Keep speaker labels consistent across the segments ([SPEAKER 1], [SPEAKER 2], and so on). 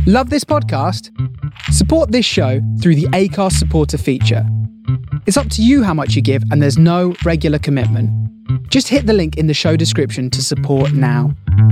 [SPEAKER 1] Love this podcast? Support this show through the Acast supporter feature. It's up to you how much you give, and there's no regular commitment. Just hit the link in the show description to support now.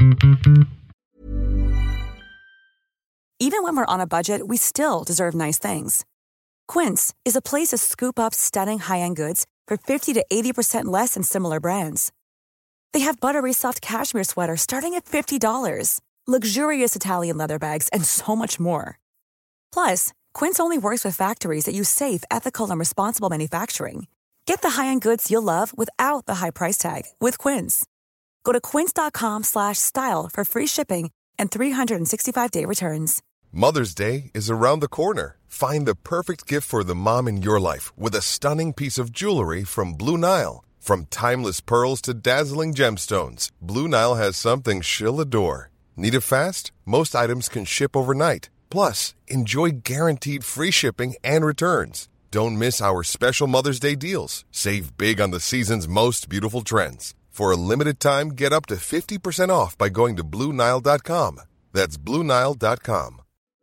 [SPEAKER 2] Even when we're on a budget, we still deserve nice things. Quince is a place to scoop up stunning high-end goods for 50 to 80% less than similar brands. They have buttery soft cashmere sweaters starting at $50, luxurious Italian leather bags, and so much more. Plus, Quince only works with factories that use safe, ethical, and responsible manufacturing. Get the high-end goods you'll love without the high price tag with Quince. Go to quince.com/style for free shipping and 365-day returns.
[SPEAKER 3] Mother's Day is around the corner. Find the perfect gift for the mom in your life with a stunning piece of jewelry from Blue Nile. From timeless pearls to dazzling gemstones, Blue Nile has something she'll adore. Need it fast? Most items can ship overnight. Plus, enjoy guaranteed free shipping and returns. Don't miss our special Mother's Day deals. Save big on the season's most beautiful trends. For a limited time, get up to 50% off by going to BlueNile.com. That's BlueNile.com.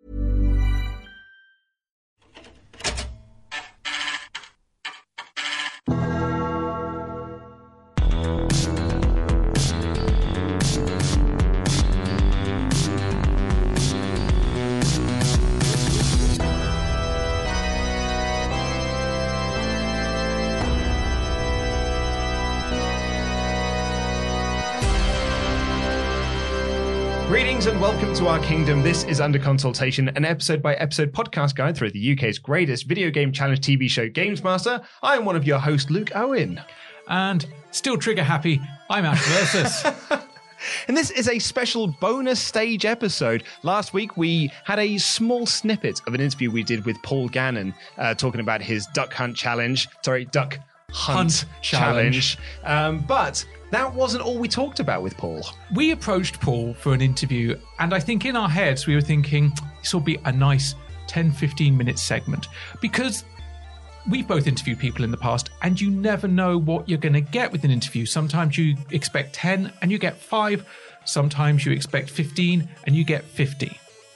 [SPEAKER 4] Greetings and welcome to our kingdom. This is Under Consultation, an episode-by-episode podcast guide through the UK's greatest video game challenge TV show, Games Master. I am one of your hosts, Luke Owen.
[SPEAKER 5] And still trigger happy, I'm Ash Versus.
[SPEAKER 4] And this is a special bonus stage episode. Last week, we had a small snippet of an interview we did with Paul Gannon, talking about his Duck Hunt challenge. Duck Hunt challenge. But that wasn't all we talked about with Paul.
[SPEAKER 5] We approached Paul for an interview, and I think in our heads we were thinking this will be a nice 10-15 minute segment, because we've both interviewed people in the past and you never know what you're going to get with an interview. Sometimes you expect 10 and you get 5. Sometimes you expect 15 and you get 50.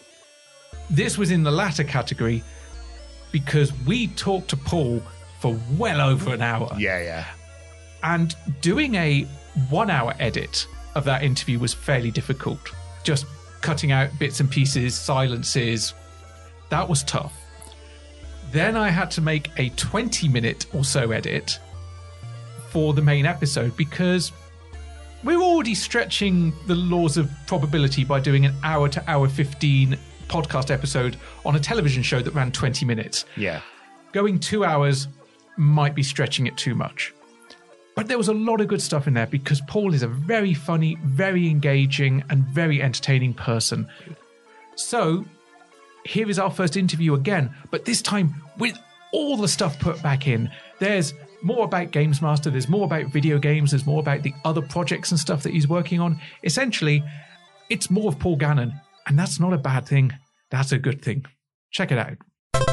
[SPEAKER 5] This was in the latter category because we talked to Paul for well over an hour.
[SPEAKER 4] Yeah.
[SPEAKER 5] And doing a 1 hour edit of that interview was fairly difficult. Just cutting out bits and pieces, silences. That was tough. Then I had to make a 20-minute or so edit for the main episode because we're already stretching the laws of probability by doing an hour to hour 15 podcast episode on a television show that ran 20 minutes.
[SPEAKER 4] Yeah.
[SPEAKER 5] Going 2 hours might be stretching it too much. But there was a lot of good stuff in there because Paul is a very funny, very engaging, and very entertaining person. So here is our first interview again, but this time with all the stuff put back in. There's more about Games Master, there's more about video games, there's more about the other projects and stuff that he's working on. Essentially, it's more of Paul Gannon, and that's not a bad thing. That's a good thing. Check it out.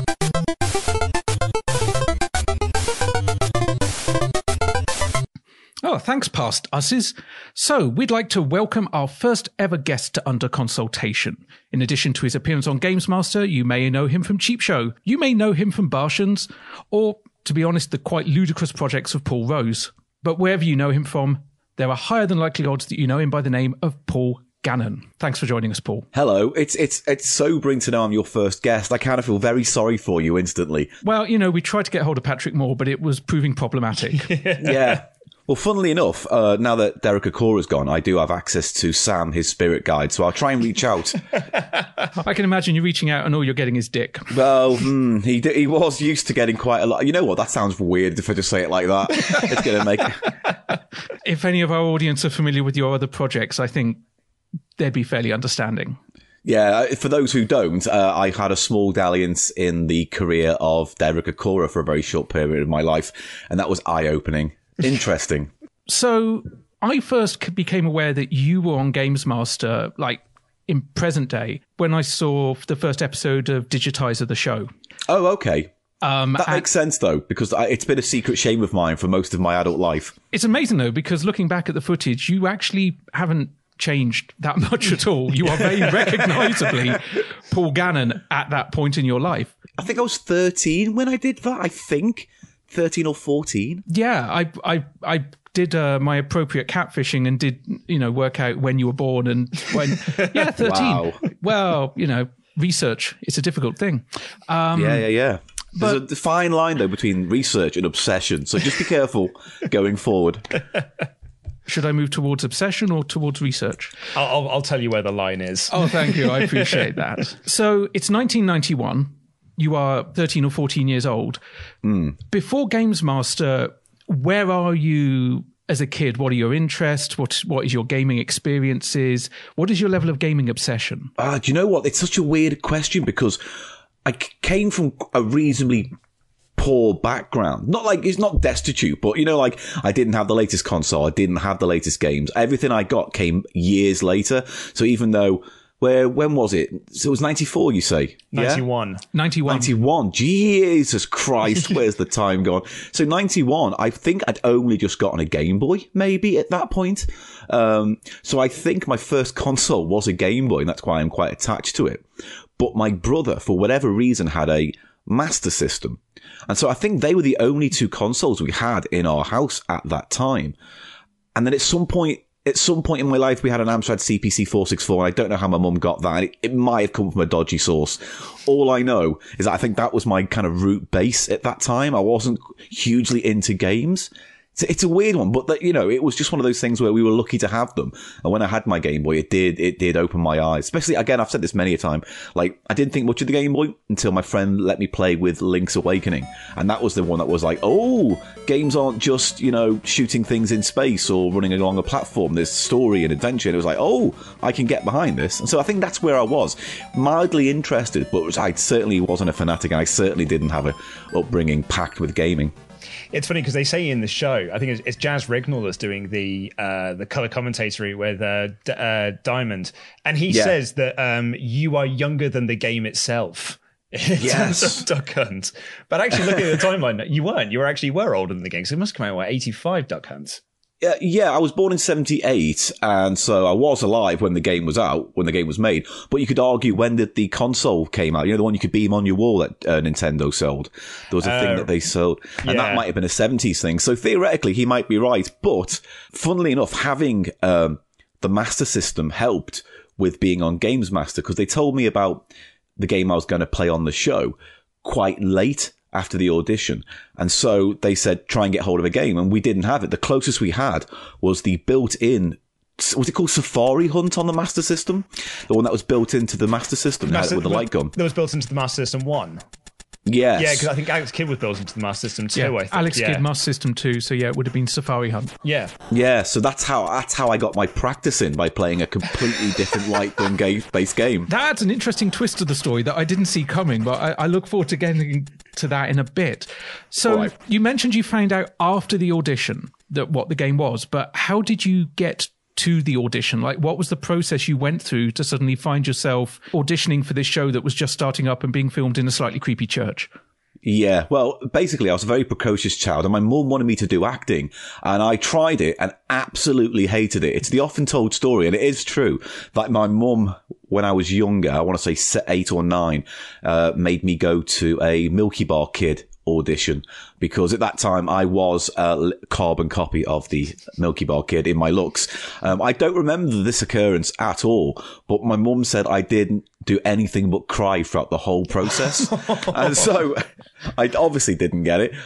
[SPEAKER 5] Oh, thanks, past usses. So, we'd like to welcome our first ever guest to Under Consultation. In addition to his appearance on Games Master, you may know him from Cheap Show, you may know him from Bartians, or, to be honest, the quite ludicrous projects of Paul Rose. But wherever you know him from, there are higher than likely odds that you know him by the name of Paul Gannon. Thanks for joining us, Paul.
[SPEAKER 6] Hello. It's sobering to know I'm your first guest. I kind of feel very sorry for you instantly.
[SPEAKER 5] Well, we tried to get hold of Patrick Moore, but it was proving problematic.
[SPEAKER 6] Yeah. Well, funnily enough, now that Derek Akora's gone, I do have access to Sam, his spirit guide, so I'll try and reach out.
[SPEAKER 5] I can imagine you reaching out and all you're getting is dick.
[SPEAKER 6] Well, he was used to getting quite a lot. You know what? That sounds weird if I just say it like that. It's going to make it.
[SPEAKER 5] If any of our audience are familiar with your other projects, I think they'd be fairly understanding.
[SPEAKER 6] Yeah, for those who don't, I had a small dalliance in the career of Derek Akora for a very short period of my life, and that was eye-opening. Interesting.
[SPEAKER 5] So I first became aware that you were on Games Master, in present day, when I saw the first episode of Digitizer the show.
[SPEAKER 6] Oh, okay. That makes sense, though, because it's been a secret shame of mine for most of my adult life.
[SPEAKER 5] It's amazing, though, because looking back at the footage, you actually haven't changed that much at all. You are very recognisably Paul Gannon at that point in your life.
[SPEAKER 6] I think I was 13 when I did that, I think. 13 or 14.
[SPEAKER 5] Yeah, I did my appropriate catfishing and did, work out when you were born and when... Yeah, 13.
[SPEAKER 6] Wow.
[SPEAKER 5] Well, research, it's a difficult thing.
[SPEAKER 6] Yeah. There's a fine line, though, between research and obsession, so just be careful going forward.
[SPEAKER 5] Should I move towards obsession or towards research?
[SPEAKER 4] I'll tell you where the line is.
[SPEAKER 5] Oh, thank you. I appreciate that. So it's 1991. You are 13 or 14 years old. Before Games Master, where are you as a kid? What are your interests? What is your gaming experiences? What is your level of gaming obsession?
[SPEAKER 6] Do you know what? It's such a weird question because I came from a reasonably poor background. Not like, it's not destitute, but I didn't have the latest console. I didn't have the latest games. Everything I got came years later. So even though, when was it? So it was 94, you say?
[SPEAKER 4] 91.
[SPEAKER 6] Yeah? 91. Jesus Christ, where's the time gone? So 91, I think I'd only just gotten a Game Boy, maybe, at that point. So I think my first console was a Game Boy, and that's why I'm quite attached to it. But my brother, for whatever reason, had a Master System. And so I think they were the only two consoles we had in our house at that time. And then at some point in my life, we had an Amstrad CPC 464. I don't know how my mum got that. It might have come from a dodgy source. All I know is that I think that was my kind of root base at that time. I wasn't hugely into games. It's a weird one, but it was just one of those things where we were lucky to have them. And when I had my Game Boy, it did open my eyes. Especially, again, I've said this many a time, I didn't think much of the Game Boy until my friend let me play with Link's Awakening. And that was the one that was like, oh, games aren't just, shooting things in space or running along a platform. There's story and adventure. And it was like, oh, I can get behind this. And so I think that's where I was. Mildly interested, but I certainly wasn't a fanatic, and I certainly didn't have an upbringing packed with gaming.
[SPEAKER 4] It's funny because they say in the show, I think it's Jazz Rignall that's doing the color commentary with Diamond, and he says that you are younger than the game itself. In terms of Duck Hunt. But actually, looking at the timeline, you weren't. You were older than the game, so it must come out 85 Duck Hunt.
[SPEAKER 6] Yeah, I was born in 78, and so I was alive when the game was out, when the game was made. But you could argue, when did the console came out? The one you could beam on your wall that Nintendo sold. There was a thing that they sold, and that might have been a 70s thing. So theoretically, he might be right. But funnily enough, having the Master System helped with being on Games Master, because they told me about the game I was going to play on the show quite late after the audition. And so they said, try and get hold of a game. And we didn't have it. The closest we had was the built-in, was it called Safari Hunt on the Master System? The one that was built into the Master System with the light gun.
[SPEAKER 4] That was built into the Master System 1.
[SPEAKER 6] Yes.
[SPEAKER 4] Yeah, because I think Alex Kidd was built into the Master System 2, I think.
[SPEAKER 5] Alex Kidd, Master System 2, so it would have been Safari Hunt.
[SPEAKER 4] Yeah.
[SPEAKER 6] Yeah, so that's how I got my practice in, by playing a completely different light gun-based game.
[SPEAKER 5] That's an interesting twist to the story that I didn't see coming, but I look forward to getting to that in a bit. So You mentioned you found out after the audition what the game was, but how did you get to the audition? What was the process you went through to suddenly find yourself auditioning for this show that was just starting up and being filmed in a slightly creepy church?
[SPEAKER 6] Yeah, well, basically, I was a very precocious child, and my mum wanted me to do acting, and I tried it and absolutely hated it. It's the often told story, and it is true, that my mum, when I was younger, I want to say 8 or 9, made me go to a Milky Bar Kid audition, because at that time I was a carbon copy of the Milky Bar Kid in my looks. I don't remember this occurrence at all, but my mum said I didn't do anything but cry throughout the whole process. And so I obviously didn't get it.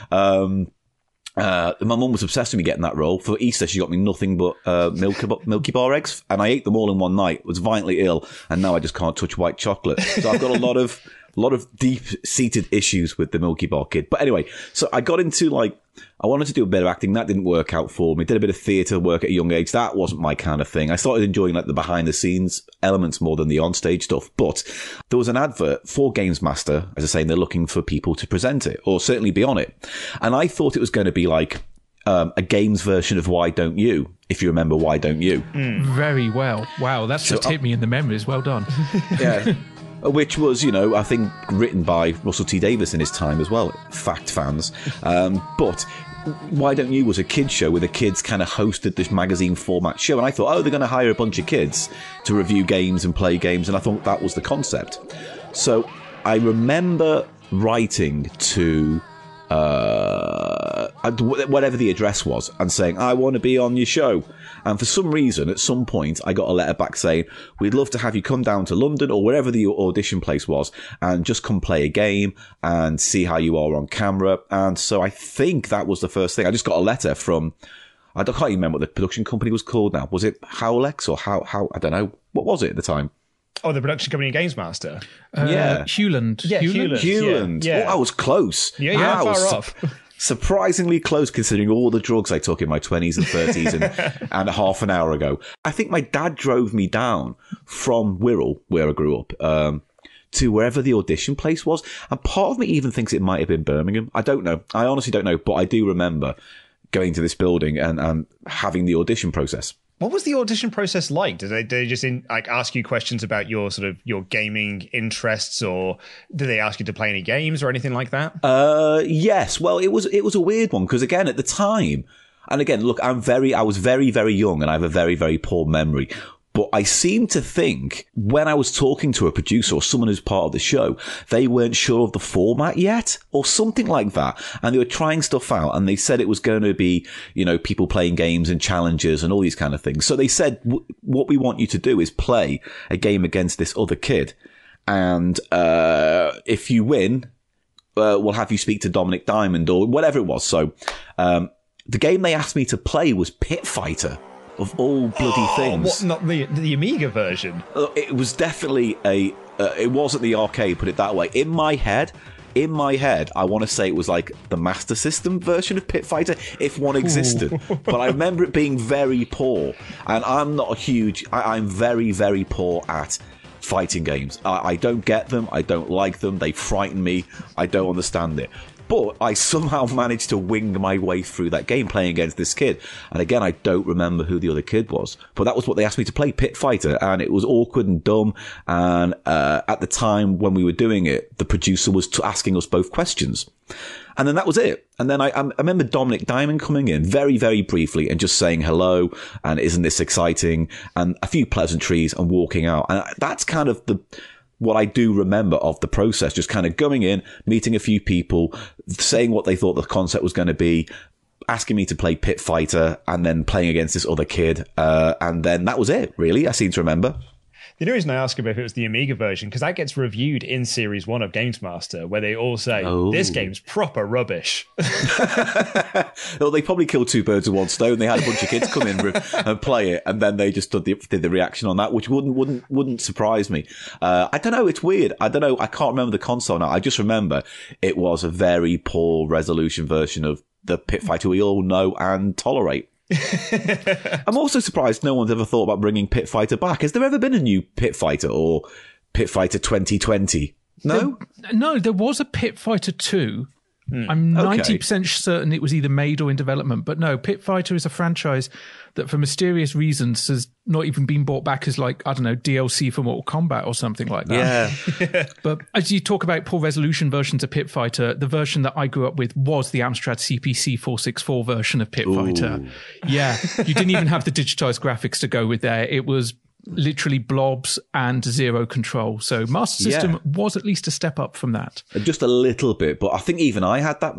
[SPEAKER 6] My mum was obsessed with me getting that role. For Easter, she got me nothing but Milky Bar eggs, and I ate them all in one night, was violently ill, and now I just can't touch white chocolate. So I've got a lot of deep-seated issues with the Milky Bar Kid. But anyway, so I got into, I wanted to do a bit of acting. That didn't work out for me. Did a bit of theatre work at a young age. That wasn't my kind of thing. I started enjoying, the behind-the-scenes elements more than the on-stage stuff. But there was an advert for Games Master, as I say, and they're looking for people to present it, or certainly be on it. And I thought it was going to be a games version of Why Don't You, if you remember Why Don't You.
[SPEAKER 5] Very well. Wow, that's just hit me in the memories. Well done.
[SPEAKER 6] Yeah. Which was, I think written by Russell T Davies in his time as well, fact fans. But Why Don't You was a kids show where the kids kind of hosted this magazine format show, and I thought, they're going to hire a bunch of kids to review games and play games, and I thought that was the concept. So I remember writing to whatever the address was and saying, I want to be on your show. And for some reason, at some point, I got a letter back saying, we'd love to have you come down to London or wherever the audition place was and just come play a game and see how you are on camera. And so I think that was the first thing. I just got a letter from, I can't even remember what the production company was called now. Was it Howlex or how I don't know. What was it at the time?
[SPEAKER 4] Oh, the production company Games Master.
[SPEAKER 5] Hewland.
[SPEAKER 4] Yeah,
[SPEAKER 6] Hewland.
[SPEAKER 4] Yeah.
[SPEAKER 6] Oh, I was close.
[SPEAKER 4] Yeah, you're not far off.
[SPEAKER 6] Surprisingly close considering all the drugs I took in my 20s and 30s and half an hour ago. I think my dad drove me down from Wirral, where I grew up, to wherever the audition place was. And part of me even thinks it might have been Birmingham. I don't know. I honestly don't know. But I do remember going to this building and having the audition process.
[SPEAKER 4] What was the audition process like? Did they just ask you questions about your sort of your gaming interests, or did they ask you to play any games or anything like that?
[SPEAKER 6] Yes. Well, it was a weird one because again at the time, and again, look, I was very, very young and I have a very, very poor memory. But I seem to think when I was talking to a producer or someone who's part of the show, they weren't sure of the format yet or something like that. And they were trying stuff out and they said it was going to be, people playing games and challenges and all these kind of things. So they said, what we want you to do is play a game against this other kid. And if you win, we'll have you speak to Dominic Diamond or whatever it was. So the game they asked me to play was Pit Fighter. Of all bloody things.
[SPEAKER 4] What, not the Amiga version?
[SPEAKER 6] It was definitely it wasn't the arcade, put it that way. In my head, I want to say it was like the Master System version of Pit Fighter, if one existed. But I remember it being very poor. And I'm not a huge... I'm very, very poor at fighting games. I don't get them. I don't like them. They frighten me. I don't understand it. But I somehow managed to wing my way through that game playing against this kid. And again, I don't remember who the other kid was. But that was what they asked me to play, Pit Fighter. And it was awkward and dumb. And at the time when we were doing it, the producer was asking us both questions. And then that was it. And then I remember Dominic Diamond coming in very, very briefly and just saying hello. And isn't this exciting? And a few pleasantries and walking out. And that's kind of what I do remember of the process, just kind of going in, meeting a few people, saying what they thought the concept was going to be, asking me to play Pit Fighter, and then playing against this other kid. And then that was it, really, I seem to remember.
[SPEAKER 4] The only reason I ask about if it was the Amiga version, because that gets reviewed in Series 1 of Games Master, where they all say, this game's proper rubbish.
[SPEAKER 6] Well, they probably killed two birds with one stone. They had a bunch of kids come in and play it, and then they just did the reaction on that, which wouldn't surprise me. I don't know, it's weird. I don't know, I can't remember the console now. I just remember it was a very poor resolution version of the Pit Fighter we all know and tolerate. I'm also surprised no one's ever thought about bringing Pit Fighter back. Has there ever been a new Pit Fighter or Pit Fighter 2020? No?
[SPEAKER 5] No, there was a Pit Fighter 2. I'm 90% certain it was either made or in development. But no, Pit Fighter is a franchise that for mysterious reasons has not even been brought back as DLC for Mortal Kombat or something like that.
[SPEAKER 6] Yeah.
[SPEAKER 5] But as you talk about poor resolution versions of Pit Fighter, the version that I grew up with was the Amstrad CPC 464 version of Pit Fighter. Yeah, you didn't even have the digitized graphics to go with there. It was literally blobs and zero control. So Master System was at least a step up from that.
[SPEAKER 6] Just a little bit, but I think even I had that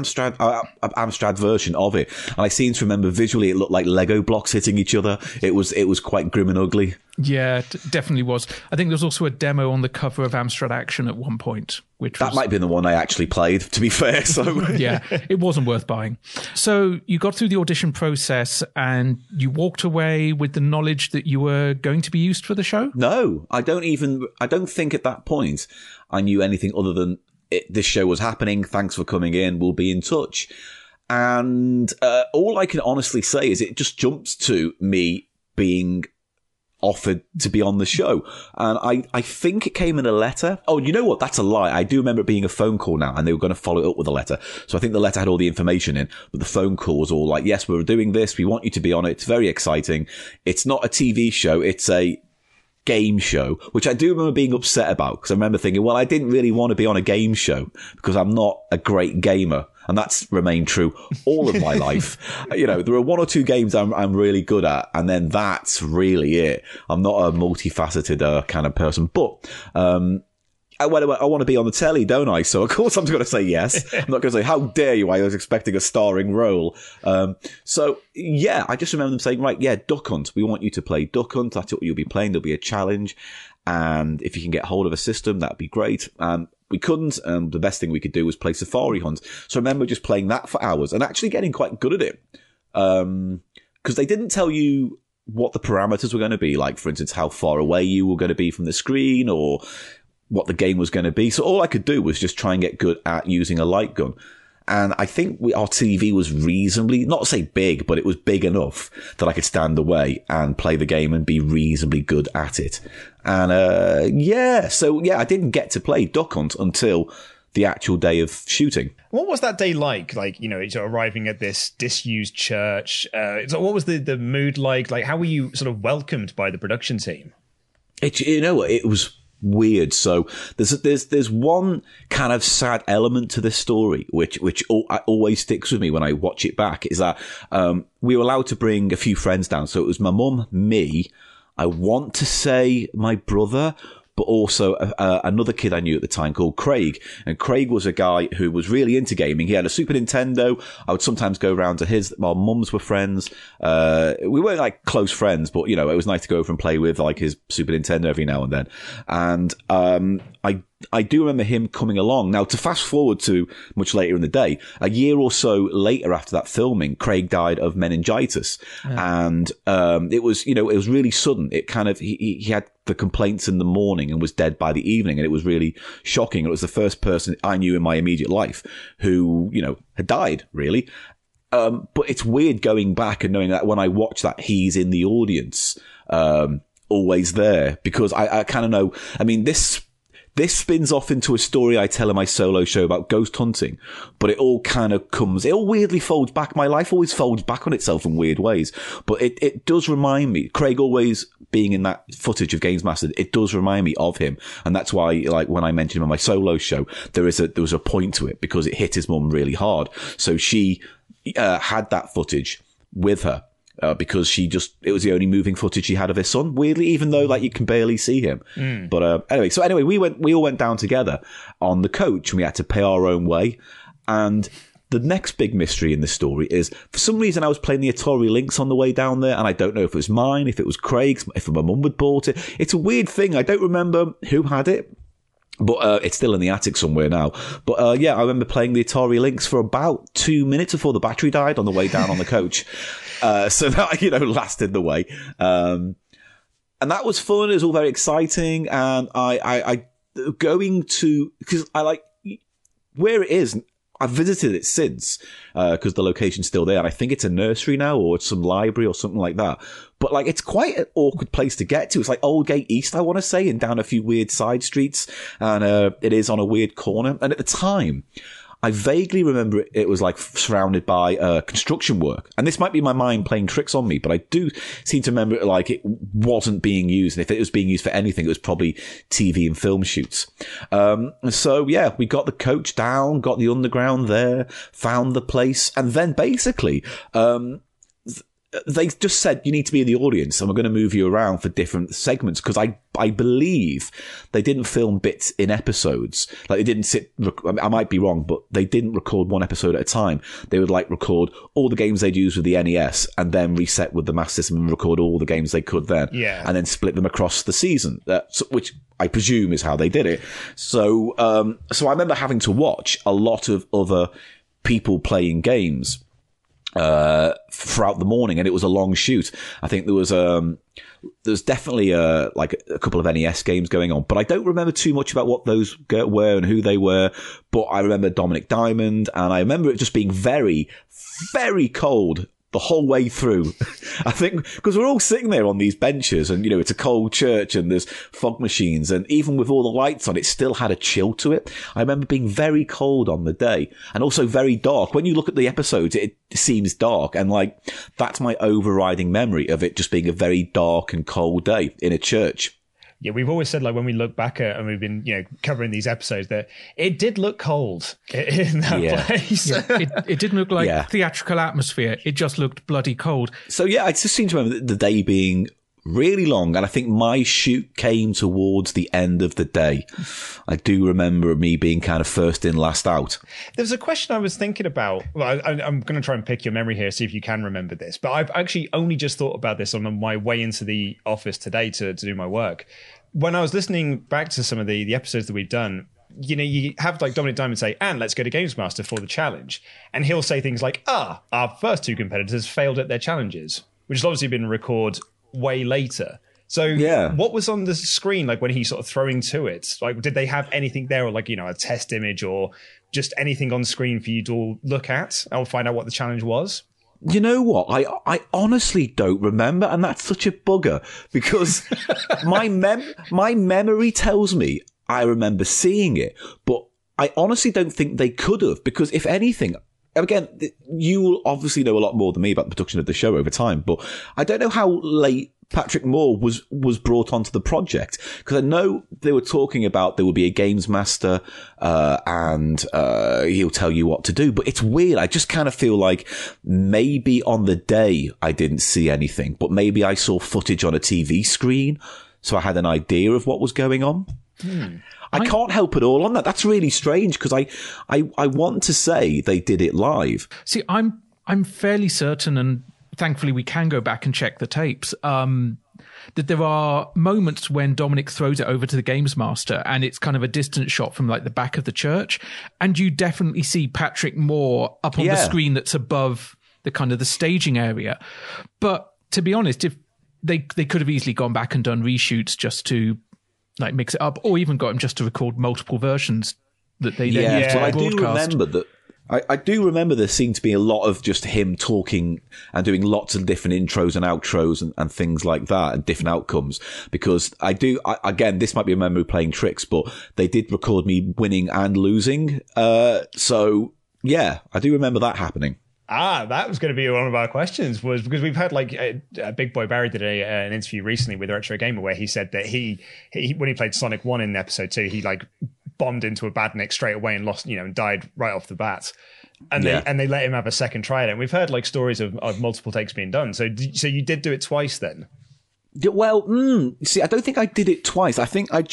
[SPEAKER 6] Amstrad version of it, and I seem to remember visually it looked like Lego blocks hitting each other. It was quite grim and ugly.
[SPEAKER 5] Yeah, it definitely was. I think there was also a demo on the cover of Amstrad Action at one point.
[SPEAKER 6] That might have been the one I actually played, to be fair. So
[SPEAKER 5] yeah, it wasn't worth buying. So you got through the audition process and you walked away with the knowledge that you were going to be used for the show?
[SPEAKER 6] No, I don't think at that point I knew anything other than this show was happening. Thanks for coming in. We'll be in touch. And all I can honestly say is it just jumps to me being offered to be on the show. And I think it came in a letter. Oh, you know what? That's a lie. I do remember it being a phone call now, and they were going to follow it up with a letter. So I think the letter had all the information in, but the phone call was all like, yes, we're doing this. We want you to be on it. It's very exciting. It's not a TV show. It's a game show, which I do remember being upset about, because I remember thinking, well, I didn't really want to be on a game show because I'm not a great gamer. And that's remained true all of my life. You know, there are one or two games I'm really good at, and then that's really it. I'm not a multifaceted kind of person, but I want to be on the telly, don't I? So of course I'm going to say yes. I'm not going to say, how dare you? I was expecting a starring role. So yeah, I just remember them saying, right, yeah, Duck Hunt. We want you to play Duck Hunt. That's what you'll be playing. There'll be a challenge. And if you can get hold of a system, that'd be great. We couldn't. The best thing we could do was play Safari Hunt. So I remember just playing that for hours and actually getting quite good at it. Because they didn't tell you what the parameters were going to be. Like, for instance, how far away you were going to be from the screen or what the game was going to be. So all I could do was just try and get good at using a light gun. And I think our TV was reasonably, not to say big, but it was big enough that I could stand away and play the game and be reasonably good at it. And I didn't get to play Duck Hunt until the actual day of shooting.
[SPEAKER 4] What was that day like? Like, you know, sort of arriving at this disused church. So what was the mood like? Like, how were you sort of welcomed by the production team?
[SPEAKER 6] It was weird. So there's one kind of sad element to this story, which always sticks with me when I watch it back, is that we were allowed to bring a few friends down. So it was my mum, me, I want to say my brother, but also another kid I knew at the time called Craig. And Craig was a guy who was really into gaming. He had a Super Nintendo. I would sometimes go around to his. Our mums were friends. We weren't like close friends, but, you know, it was nice to go over and play with like his Super Nintendo every now and then. And I do remember him coming along. Now, to fast forward to much later in the day, a year or so later after that filming, Craig died of meningitis. Yeah. And it was really sudden. It kind of, he had the complaints in the morning and was dead by the evening. And it was really shocking. It was the first person I knew in my immediate life who, you know, had died, really. But it's weird going back and knowing that when I watch that, he's in the audience, always there, because I kind of know, I mean, this spins off into a story I tell in my solo show about ghost hunting, but it all kind of it all weirdly folds back. My life always folds back on itself in weird ways, but it does remind me, Craig always being in that footage of Games Mastered, it does remind me of him. And that's why, like, when I mentioned him on my solo show, there was a point to it because it hit his mum really hard. So she had that footage with her. Because it was the only moving footage she had of her son, weirdly, even though like you can barely see him. But anyway, we all went down together on the coach and we had to pay our own way. And the next big mystery in the story is, for some reason, I was playing the Atari Lynx on the way down there, and I don't know if it was mine, if it was Craig's, if my mum had bought it. It's a weird thing. I don't remember who had it. But it's still in the attic somewhere now. But I remember playing the Atari Lynx for about 2 minutes before the battery died on the way down on the coach. So that, you know, lasted the way. And that was fun. It was all very exciting. And I going to, because I like where it is. I've visited it since, because the location's still there. And I think it's a nursery now, or it's some library or something like that. But like, it's quite an awkward place to get to. It's like Oldgate East, I want to say, and down a few weird side streets. And it is on a weird corner. And at the time, I vaguely remember it was like surrounded by construction work. And this might be my mind playing tricks on me, but I do seem to remember it like it wasn't being used. And if it was being used for anything, it was probably TV and film shoots. So yeah, we got the coach down, got the underground there, found the place. And then basically, they just said, you need to be in the audience and we're going to move you around for different segments. Because I believe they didn't film bits in episodes. Like, they didn't I might be wrong, but they didn't record one episode at a time. They would like record all the games they'd use with the NES and then reset with the Master System and record all the games they could then. Yeah. And then split them across the season, which I presume is how they did it. So I remember having to watch a lot of other people playing games throughout the morning, and it was a long shoot. I think there was definitely like a couple of NES games going on, but I don't remember too much about what those were and who they were. But I remember Dominic Diamond, and I remember it just being very, very cold the whole way through. I think because we're all sitting there on these benches and, you know, it's a cold church and there's fog machines, and even with all the lights on, it still had a chill to it. I remember being very cold on the day and also very dark. When you look at the episodes, it seems dark, and like, that's my overriding memory of it just being a very dark and cold day in a church.
[SPEAKER 4] Yeah, we've always said, like, when we look back at, and we've been, covering these episodes, that it did look cold in that place.
[SPEAKER 5] Yeah, it didn't look like theatrical atmosphere. It just looked bloody cold.
[SPEAKER 6] So, yeah, I just seem to remember the day being really long, and I think my shoot came towards the end of the day. I do remember me being kind of first in, last out.
[SPEAKER 4] There's a question I was thinking about. Well, I'm going to try and pick your memory here, see if you can remember this. But I've actually only just thought about this on my way into the office today to do my work. When I was listening back to some of the episodes that we've done, you have like Dominic Diamond say, and let's go to Games Master for the challenge. And he'll say things like, our first two competitors failed at their challenges, which has obviously been recorded way later. So what was on the screen, like, when he's sort of throwing to it? Like, did they have anything there, or like, a test image, or just anything on screen for you to look at and find out what the challenge was?
[SPEAKER 6] You know what? I honestly don't remember, and that's such a bugger, because my memory tells me I remember seeing it, but I honestly don't think they could have, because if anything, again, you will obviously know a lot more than me about the production of the show over time, but I don't know how late Patrick Moore was brought onto the project, because I know they were talking about there would be a games master and he'll tell you what to do, but it's weird. I just kind of feel like maybe on the day I didn't see anything, but maybe I saw footage on a TV screen, so I had an idea of what was going on. I can't help it all on that. That's really strange, because I want to say they did it live.
[SPEAKER 5] See, I'm fairly certain, and thankfully we can go back and check the tapes, that there are moments when Dominic throws it over to the Games Master and it's kind of a distant shot from like the back of the church, and you definitely see Patrick Moore up on the screen that's above the kind of the staging area. But to be honest, if they could have easily gone back and done reshoots just to like mix it up, or even got him just to record multiple versions that they then used to broadcast.
[SPEAKER 6] I do remember that. I do remember there seemed to be a lot of just him talking and doing lots of different intros and outros and things like that, and different outcomes, because again, this might be a memory playing tricks, but they did record me winning and losing. So yeah, I do remember that happening.
[SPEAKER 4] That was going to be one of our questions, was because we've had like Big Boy Barry did an interview recently with Retro Gamer where he said that he when he played Sonic 1 in episode 2, he like bombed into a badnik straight away and lost, and died right off the bat. And they let him have a second try at it. And we've heard like stories of multiple takes being done. So you did do it twice then?
[SPEAKER 6] Well, see, I don't think I did it twice. I think I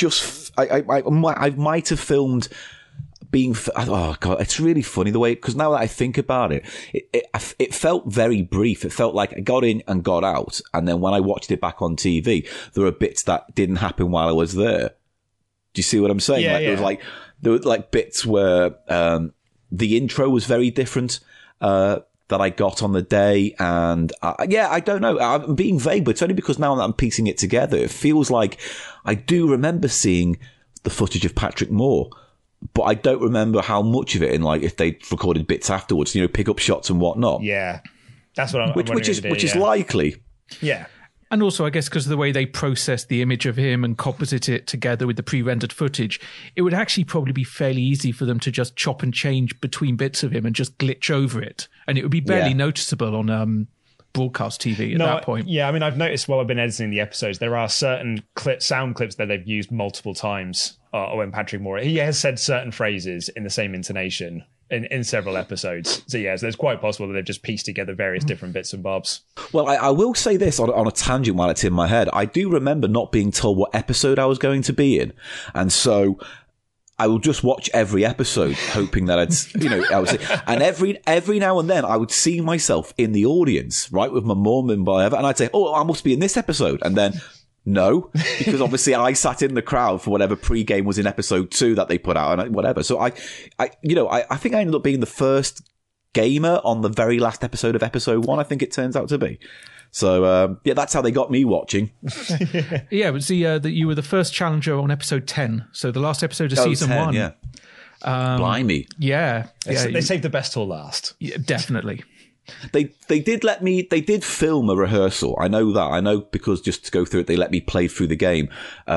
[SPEAKER 6] might have filmed being, oh God, it's really funny the way, because now that I think about it, it felt very brief. It felt like I got in and got out. And then when I watched it back on TV, there were bits that didn't happen while I was there. Do you see what I'm saying? There were like bits where the intro was very different that I got on the day, and I don't know. I'm being vague, but it's only because now that I'm piecing it together, it feels like I do remember seeing the footage of Patrick Moore, but I don't remember how much of it, and like if they recorded bits afterwards, pick up shots and whatnot.
[SPEAKER 4] Yeah, that's what I'm
[SPEAKER 6] which is likely.
[SPEAKER 4] Yeah.
[SPEAKER 5] And also, I guess, because of the way they process the image of him and composite it together with the pre-rendered footage, it would actually probably be fairly easy for them to just chop and change between bits of him and just glitch over it. And it would be barely noticeable on broadcast TV at that point.
[SPEAKER 4] Yeah, I mean, I've noticed while I've been editing the episodes, there are certain sound clips that they've used multiple times when Patrick Moore, he has said certain phrases in the same intonation in several episodes. So yeah, so it's quite possible that they've just pieced together various different bits and bobs.
[SPEAKER 6] Well, I will say this on a tangent while it's in my head. I do remember not being told what episode I was going to be in. And so I will just watch every episode hoping that I would see, and every now and then I would see myself in the audience, right, with my mum and whatever, and I'd say, oh, I must be in this episode. And then no, because obviously I sat in the crowd for whatever pre-game was in episode 2 that they put out and whatever. So I think I ended up being the first gamer on the very last episode of episode 1, I think it turns out to be. So, that's how they got me watching.
[SPEAKER 5] Yeah, it was that you were the first challenger on episode 10. So the last episode of season
[SPEAKER 6] 10,
[SPEAKER 5] 1.
[SPEAKER 6] Yeah. Blimey.
[SPEAKER 5] Yeah.
[SPEAKER 4] They saved the best till last.
[SPEAKER 5] Yeah, definitely.
[SPEAKER 6] They did film a rehearsal. I know that. I know because just to go through it, they let me play through the game.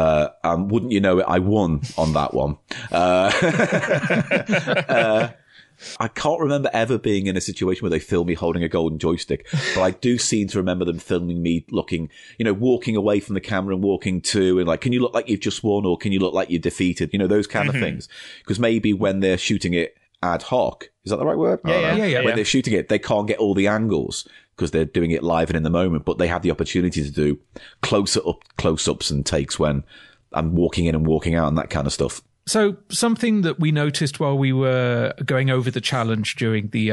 [SPEAKER 6] Wouldn't you know it, I won on that one. I can't remember ever being in a situation where they filmed me holding a golden joystick, but I do seem to remember them filming me looking, walking away from the camera and walking to, and like, can you look like you've just won, or can you look like you're defeated? Those kind of things. Because maybe when they're shooting it ad hoc, is that the right word?
[SPEAKER 5] Yeah.
[SPEAKER 6] When they're shooting it, they can't get all the angles because they're doing it live and in the moment, but they have the opportunity to do close-ups and takes when I'm walking in and walking out and that kind of stuff.
[SPEAKER 5] So something that we noticed while we were going over the challenge during the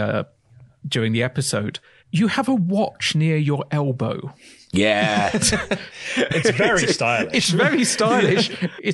[SPEAKER 5] episode, you have a watch near your elbow.
[SPEAKER 6] Yeah.
[SPEAKER 4] It's very stylish.
[SPEAKER 5] It's very stylish.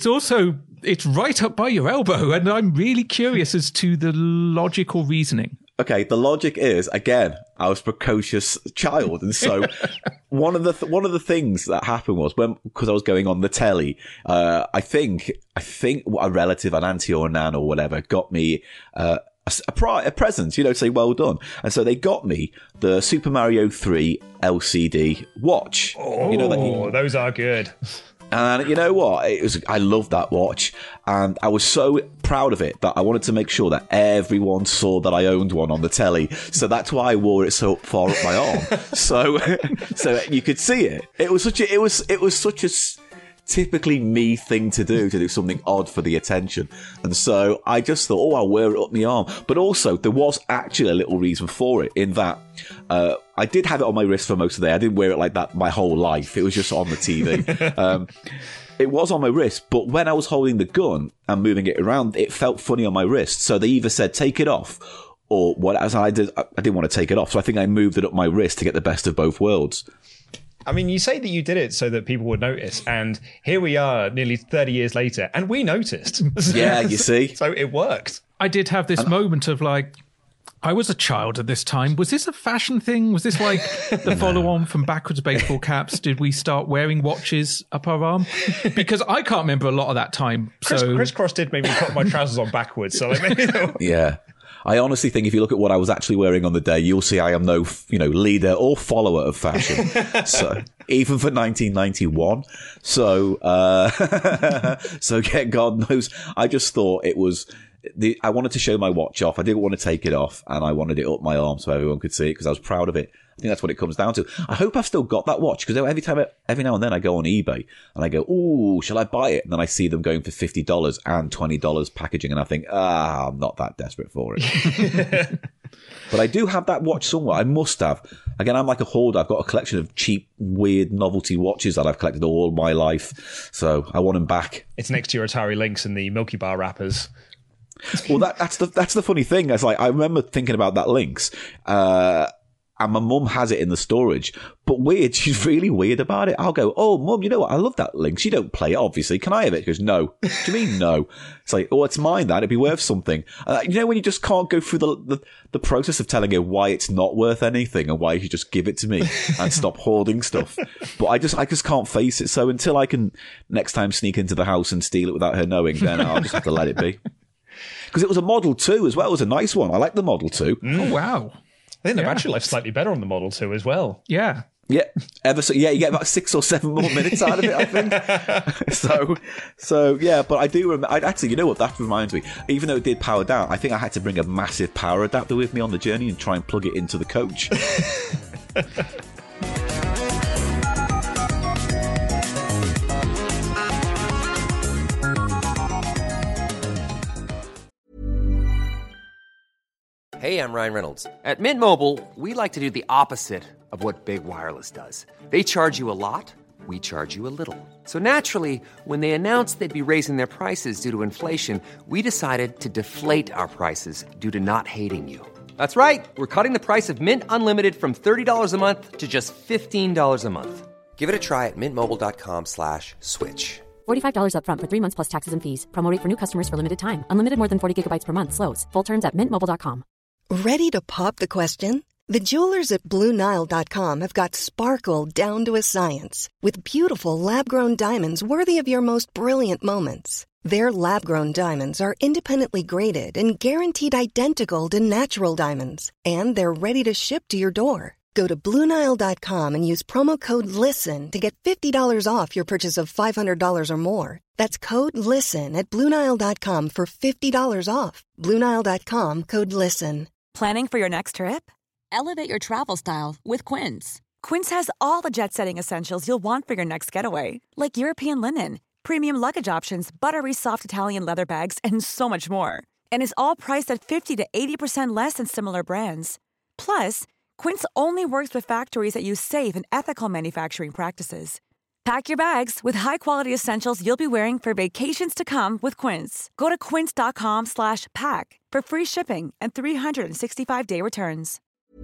[SPEAKER 5] It's right up by your elbow, and I'm really curious as to the logical reasoning.
[SPEAKER 6] Okay, the logic is, again, I was a precocious child, and so one of the things that happened was because I was going on the telly, I think a relative, an auntie or a nan or whatever, got me a present, to say well done, and so they got me the Super Mario 3 LCD watch.
[SPEAKER 4] Oh, those are good.
[SPEAKER 6] And you know what? I loved that watch, and I was so proud of it that I wanted to make sure that everyone saw that I owned one on the telly. So that's why I wore it so far up my arm, so you could see it. It was such a typically me thing to do something odd for the attention. And so I just thought, I'll wear it up my arm. But also, there was actually a little reason for it, in that I did have it on my wrist for most of the day. I didn't wear it like that my whole life. It was just on the TV. It was on my wrist, but when I was holding the gun and moving it around, it felt funny on my wrist. So they either said, take it off, or what? As I didn't want to take it off. So I think I moved it up my wrist to get the best of both worlds.
[SPEAKER 4] I mean, you say that you did it so that people would notice, and here we are nearly 30 years later, and we noticed.
[SPEAKER 6] Yeah, you see?
[SPEAKER 4] So it worked.
[SPEAKER 5] I did have this moment of like, I was a child at this time. Was this a fashion thing? Was this like the follow-on from Backwards Baseball Caps? Did we start wearing watches up our arm? Because I can't remember a lot of that time.
[SPEAKER 4] Crisscross did make me put my trousers on backwards. So
[SPEAKER 6] yeah. I honestly think if you look at what I was actually wearing on the day, you'll see I am no, leader or follower of fashion. So even for 1991. So yeah, God knows. I just thought it was I wanted to show my watch off. I didn't want to take it off, and I wanted it up my arm so everyone could see it because I was proud of it. I think that's what it comes down to. I hope I've still got that watch, because every now and then I go on eBay and I go, ooh, shall I buy it? And then I see them going for $50 and $20 packaging, and I think, I'm not that desperate for it. But I do have that watch somewhere. I must have. Again, I'm like a hoarder. I've got a collection of cheap, weird novelty watches that I've collected all my life. So I want them back.
[SPEAKER 4] It's next to your Atari Lynx and the Milky Bar wrappers.
[SPEAKER 6] Well, that's the funny thing. It's like, I remember thinking about that Lynx, and my mum has it in the storage, but weird. She's really weird about it. I'll go, oh, Mum, you know what? I love that Lynx. You don't play it, obviously. Can I have it? She goes, no. What do you mean, no? It's like, oh, it's mine, that. It'd be worth something. When you just can't go through the process of telling her why it's not worth anything and why you should just give it to me and stop hoarding stuff. But I just can't face it. So until I can next time sneak into the house and steal it without her knowing, then I'll just have to let it be. Because it was a Model 2 as well. It was a nice one. I like the Model 2.
[SPEAKER 5] Oh, wow.
[SPEAKER 4] I think the battery life's slightly better on the Model 2 as well.
[SPEAKER 5] Yeah.
[SPEAKER 6] Yeah. You get about 6 or 7 more minutes out of it, I think. So yeah, but I do remember, actually, you know what, that reminds me, even though it did power down, I think I had to bring a massive power adapter with me on the journey and try and plug it into the coach.
[SPEAKER 7] Hey, I'm Ryan Reynolds. At Mint Mobile, we like to do the opposite of what Big Wireless does. They charge you a lot, we charge you a little. So naturally, when they announced they'd be raising their prices due to inflation, we decided to deflate our prices due to not hating you. That's right. We're cutting the price of Mint Unlimited from $30 a month to just $15 a month. Give it a try at mintmobile.com/switch.
[SPEAKER 8] $45 up front for 3 months plus taxes and fees. Promo rate for new customers for limited time. Unlimited more than 40 gigabytes per month. Slows full terms at mintmobile.com.
[SPEAKER 9] Ready to pop the question? The jewelers at BlueNile.com have got sparkle down to a science with beautiful lab-grown diamonds worthy of your most brilliant moments. Their lab-grown diamonds are independently graded and guaranteed identical to natural diamonds, and they're ready to ship to your door. Go to BlueNile.com and use promo code LISTEN to get $50 off your purchase of $500 or more. That's code LISTEN at BlueNile.com for $50 off. BlueNile.com, code LISTEN.
[SPEAKER 2] Planning for your next trip?
[SPEAKER 8] Elevate your travel style with Quince.
[SPEAKER 2] Quince has all the jet-setting essentials you'll want for your next getaway, like European linen, premium luggage options, buttery soft Italian leather bags, and so much more. And is all priced at 50 to 80% less than similar brands. Plus, Quince only works with factories that use safe and ethical manufacturing practices. Pack your bags with high-quality essentials you'll be wearing for vacations to come with Quince. Go to quince.com/pack for free shipping and 365-day returns.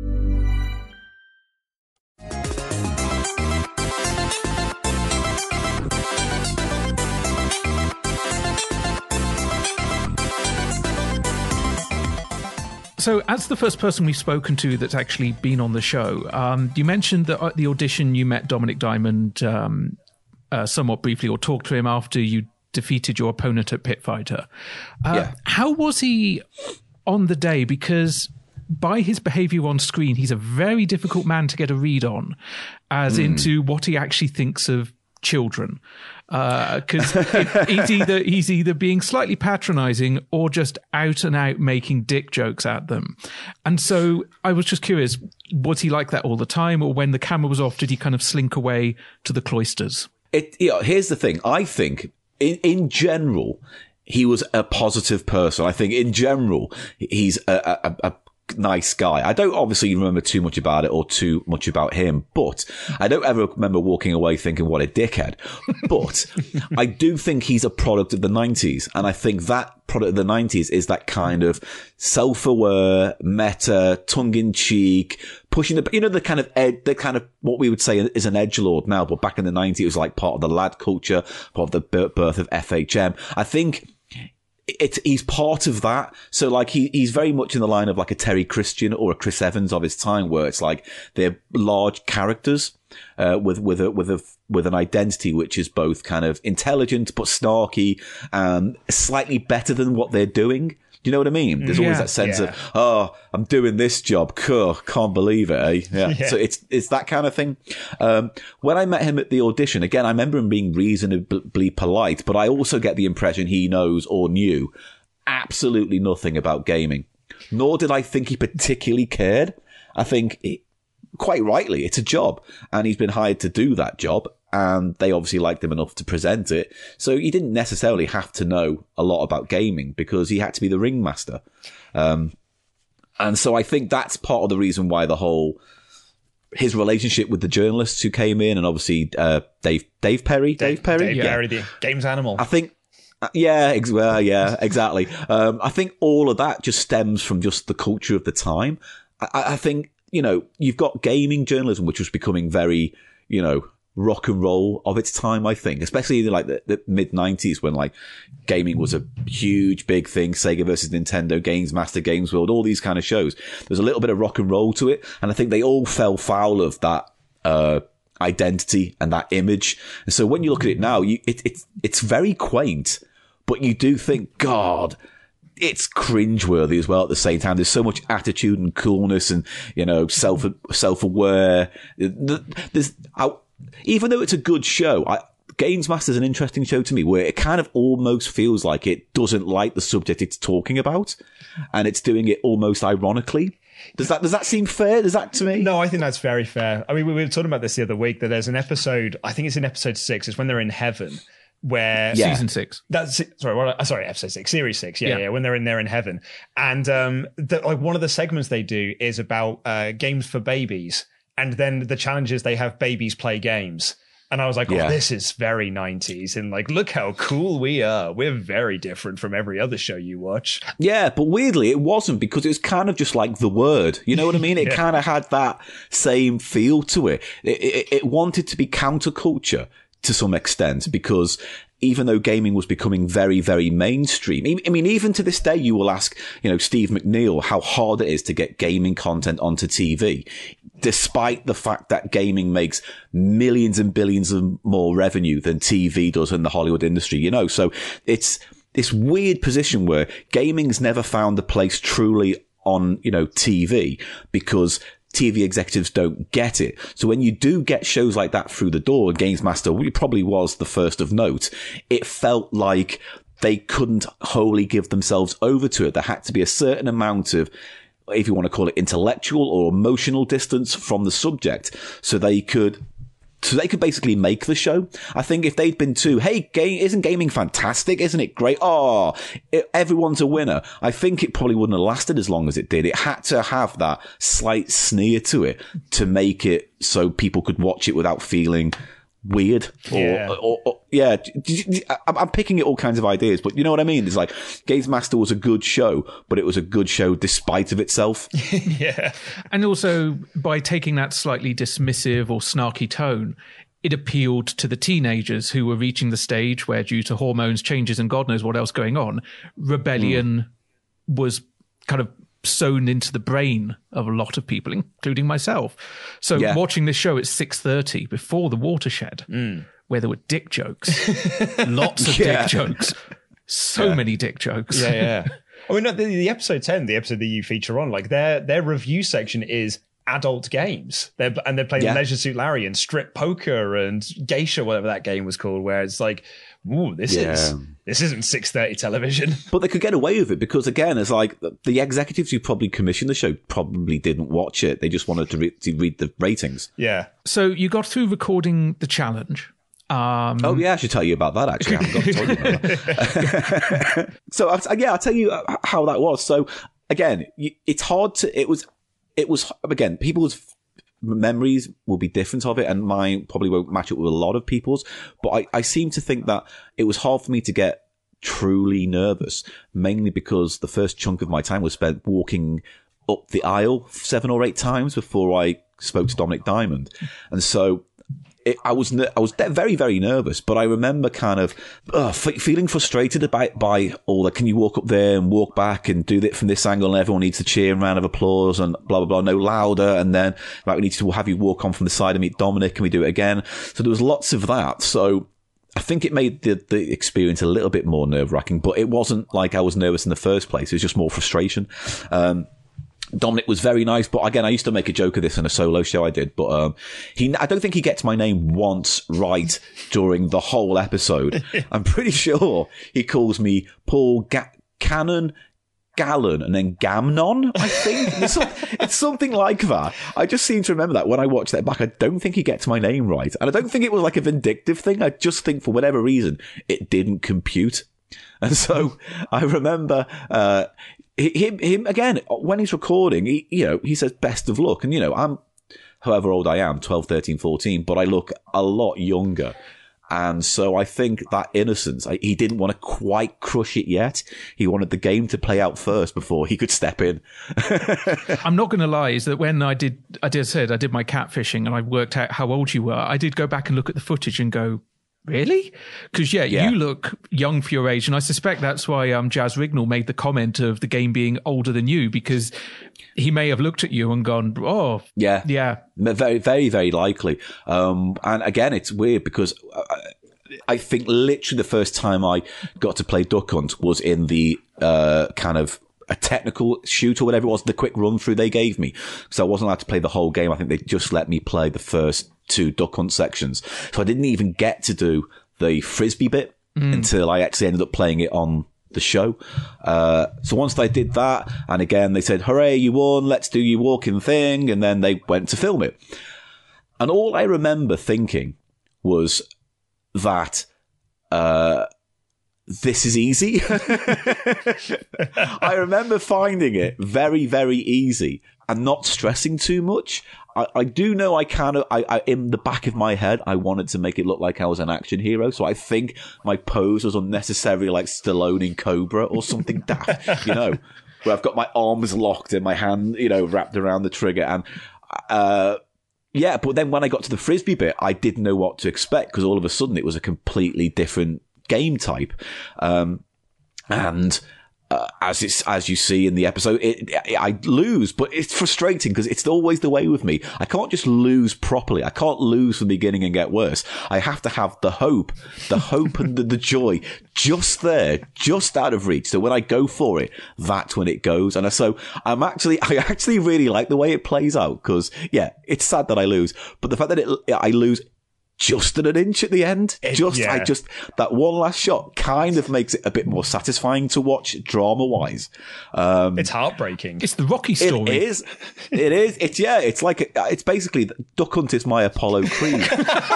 [SPEAKER 5] So, as the first person we've spoken to that's actually been on the show, you mentioned that at the audition you met Dominic Diamond somewhat briefly, or talked to him after you defeated your opponent at Pit Fighter. How was he on the day? Because by his behaviour on screen, he's a very difficult man to get a read on, as into what he actually thinks of children, because he's either being slightly patronising or just out and out making dick jokes at them. And so I was just curious, was he like that all the time, or when the camera was off, did he kind of slink away to the cloisters?
[SPEAKER 6] Here's the thing. I think in general, he was a positive person. I think in general, he's a nice guy. I don't obviously remember too much about it or too much about him, but I don't ever remember walking away thinking, what a dickhead. But I do think he's a product of the 90s. And I think that product of the 90s is that kind of self-aware, meta, tongue-in-cheek, pushing the kind of what we would say is an edgelord now, but back in the 90s, it was like part of the lad culture, part of the birth of FHM. I think he's part of that. So like he's very much in the line of like a Terry Christian or a Chris Evans of his time, where it's like they're large characters with an identity which is both kind of intelligent but snarky, slightly better than what they're doing. Do you know what I mean? There's always that sense of, oh, I'm doing this job. Cool. Can't believe it. Eh? Yeah. So it's that kind of thing. When I met him at the audition, again, I remember him being reasonably polite, but I also get the impression he knows or knew absolutely nothing about gaming. Nor did I think he particularly cared. I think, quite rightly, it's a job, and he's been hired to do that job. And they obviously liked him enough to present it. So he didn't necessarily have to know a lot about gaming because he had to be the ringmaster. And so I think that's part of the reason why his relationship with the journalists who came in, and obviously Dave Perry. Dave Perry,
[SPEAKER 4] the games animal.
[SPEAKER 6] I think, exactly. I think all of that just stems from just the culture of the time. I think, you've got gaming journalism, which was becoming very, rock and roll of its time, I think, especially in like the mid 90s when like gaming was a huge big thing. Sega versus Nintendo, Games Master, Games World, all these kind of shows. There's a little bit of rock and roll to it. And I think they all fell foul of that, identity and that image. And so when you look at it now, it's very quaint, but you do think, God, it's cringeworthy as well at the same time. There's so much attitude and coolness and, self-aware. Even though it's a good show, Games Master is an interesting show to me, where it kind of almost feels like it doesn't like the subject it's talking about, and it's doing it almost ironically. Does that seem fair? Does that to me?
[SPEAKER 4] No, I think that's very fair. I mean, we were talking about this the other week, that there's an episode, I think it's in episode 6, it's when they're in heaven, where
[SPEAKER 5] season 6.
[SPEAKER 4] Episode 6, series 6. Yeah, when they're in there in heaven, and one of the segments they do is about games for babies. And then the challenge is they have babies play games. And I was like, this is very 90s. And like, look how cool we are. We're very different from every other show you watch.
[SPEAKER 6] Yeah, but weirdly, it wasn't, because it was kind of just like The Word. You know what I mean? It kind of had that same feel to it. It wanted to be counterculture to some extent, because even though gaming was becoming very, very mainstream, I mean, even to this day, you will ask, Steve McNeil how hard it is to get gaming content onto TV, despite the fact that gaming makes millions and billions of more revenue than TV does in the Hollywood industry, So it's this weird position where gaming's never found a place truly on, TV, because TV executives don't get it. So when you do get shows like that through the door, Games Master probably was the first of note, it felt like they couldn't wholly give themselves over to it. There had to be a certain amount of, if you want to call it intellectual or emotional distance from the subject, so they could basically make the show. I think if they'd been too, hey, isn't gaming fantastic? Isn't it great? Oh, everyone's a winner. I think it probably wouldn't have lasted as long as it did. It had to have that slight sneer to it to make it so people could watch it without feeling weird.
[SPEAKER 4] Yeah.
[SPEAKER 6] I'm picking at all kinds of ideas, but you know what I mean? It's like Games Master was a good show, but it was a good show despite of itself.
[SPEAKER 4] Yeah.
[SPEAKER 5] And also, by taking that slightly dismissive or snarky tone, it appealed to the teenagers who were reaching the stage where, due to hormones, changes, and God knows what else going on, rebellion was kind of sewn into the brain of a lot of people, including myself. So watching this show at 6:30 before the watershed, where there were dick jokes, lots of dick jokes, so many dick jokes.
[SPEAKER 4] Yeah. I mean, the episode 10, the episode that you feature on, like their review section is adult games. They're playing Leisure Suit Larry and Strip Poker and Geisha, whatever that game was called, where it's like, ooh, this isn't 6:30 television.
[SPEAKER 6] But they could get away with it because, again, it's like the executives who probably commissioned the show probably didn't watch it. They just wanted to read the ratings.
[SPEAKER 4] Yeah.
[SPEAKER 5] So you got through recording the challenge.
[SPEAKER 6] I should tell you about that, actually. I haven't got to tell you about that. So, I'll tell you how that was. So, again, it's hard to... It was again, people's memories will be different of it, and mine probably won't match up with a lot of people's, but I seem to think that it was hard for me to get truly nervous, mainly because the first chunk of my time was spent walking up the aisle 7 or 8 times before I spoke to Dominic Diamond. And so I was very, very nervous, but I remember kind of feeling frustrated by all that. Can you walk up there and walk back and do it from this angle, and everyone needs to cheer and round of applause and blah, blah, blah, no louder. And then we need to have you walk on from the side and meet Dominic. Can we do it again? So there was lots of that. So I think it made the experience a little bit more nerve-wracking, but it wasn't like I was nervous in the first place. It was just more frustration. Dominic was very nice, but again, I used to make a joke of this in a solo show I did, but I don't think he gets my name once right during the whole episode. I'm pretty sure he calls me Paul Cannon, Gallon, and then Gamnon, I think. It's something like that. I just seem to remember that when I watch that back. I don't think he gets my name right, and I don't think it was like a vindictive thing. I just think for whatever reason it didn't compute. And so I remember him again, when he's recording, he says best of luck. And, I'm however old I am, 12, 13, 14, but I look a lot younger. And so I think that innocence, he didn't want to quite crush it yet. He wanted the game to play out first before he could step in.
[SPEAKER 5] I'm not going to lie, is that when I did my catfishing and I worked out how old you were, I did go back and look at the footage and go, really? Because, you look young for your age. And I suspect that's why Jazz Rignall made the comment of the game being older than you, because he may have looked at you and gone, oh. Yeah.
[SPEAKER 6] Very, very, very likely. And again, it's weird because I think literally the first time I got to play Duck Hunt was in the kind of a technical shoot or whatever it was, the quick run through they gave me. So I wasn't allowed to play the whole game. I think they just let me play the first 2 Duck Hunt sections. So I didn't even get to do the frisbee bit until I actually ended up playing it on the show. So once I did that, and again, they said, hooray, you won, let's do your walking thing. And then they went to film it. And all I remember thinking was that, this is easy. I remember finding it very, very easy and not stressing too much. I do know I in the back of my head, I wanted to make it look like I was an action hero. So I think my pose was unnecessarily like Stallone in Cobra or something daft, where I've got my arms locked and my hand, wrapped around the trigger. And, but then when I got to the frisbee bit, I didn't know what to expect because all of a sudden it was a completely different game type. And as you see in the episode, I lose, but it's frustrating because it's always the way with me. I can't just lose properly. I can't lose from the beginning and get worse. I have to have the hope and the joy just there, just out of reach. So when I go for it, that's when it goes. And so I actually really like the way it plays out because, yeah, it's sad that I lose, but the fact that I lose just at an inch at the end. That one last shot kind of makes it a bit more satisfying to watch drama-wise.
[SPEAKER 4] It's heartbreaking.
[SPEAKER 5] It's the Rocky story.
[SPEAKER 6] It is. It's basically Duck Hunt is my Apollo Creed.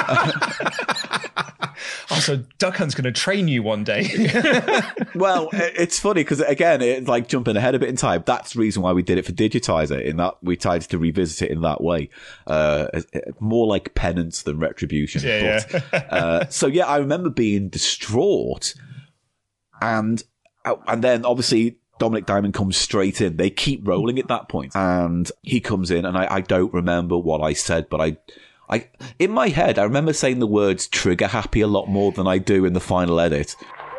[SPEAKER 4] Also, Duck Hunt's going to train you one day.
[SPEAKER 6] Well, it's funny because, again, it's like jumping ahead a bit in time. That's the reason why we did it for Digitizer, in that we tried to revisit it in that way. More like penance than retribution. So, I remember being distraught. And then, obviously, Dominic Diamond comes straight in. They keep rolling at that point. And he comes in, and I don't remember what I said, but I in my head, I remember saying the words trigger happy a lot more than I do in the final edit.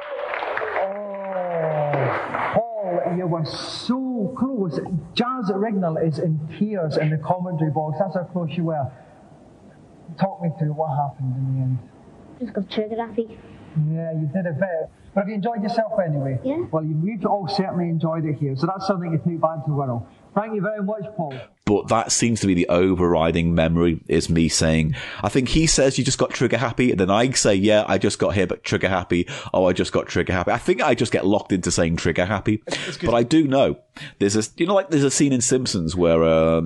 [SPEAKER 10] Oh, Paul, you were so close. Jazz Rignall is in tears in the commentary box. That's how close you were. Talk me through what happened in the end.
[SPEAKER 11] Just got trigger happy.
[SPEAKER 10] Yeah, you did a bit. But have you enjoyed yourself anyway?
[SPEAKER 11] Yeah.
[SPEAKER 10] Well, we've all certainly enjoyed it here. So that's something you take back to Wirral. Thank you very much, Paul.
[SPEAKER 6] But that seems to be the overriding memory, is me saying, I think he says you just got trigger happy, and then I say, yeah, I just got here, but trigger happy. Oh, I just got trigger happy. I think I just get locked into saying trigger happy. But I do know there's a scene in Simpsons where,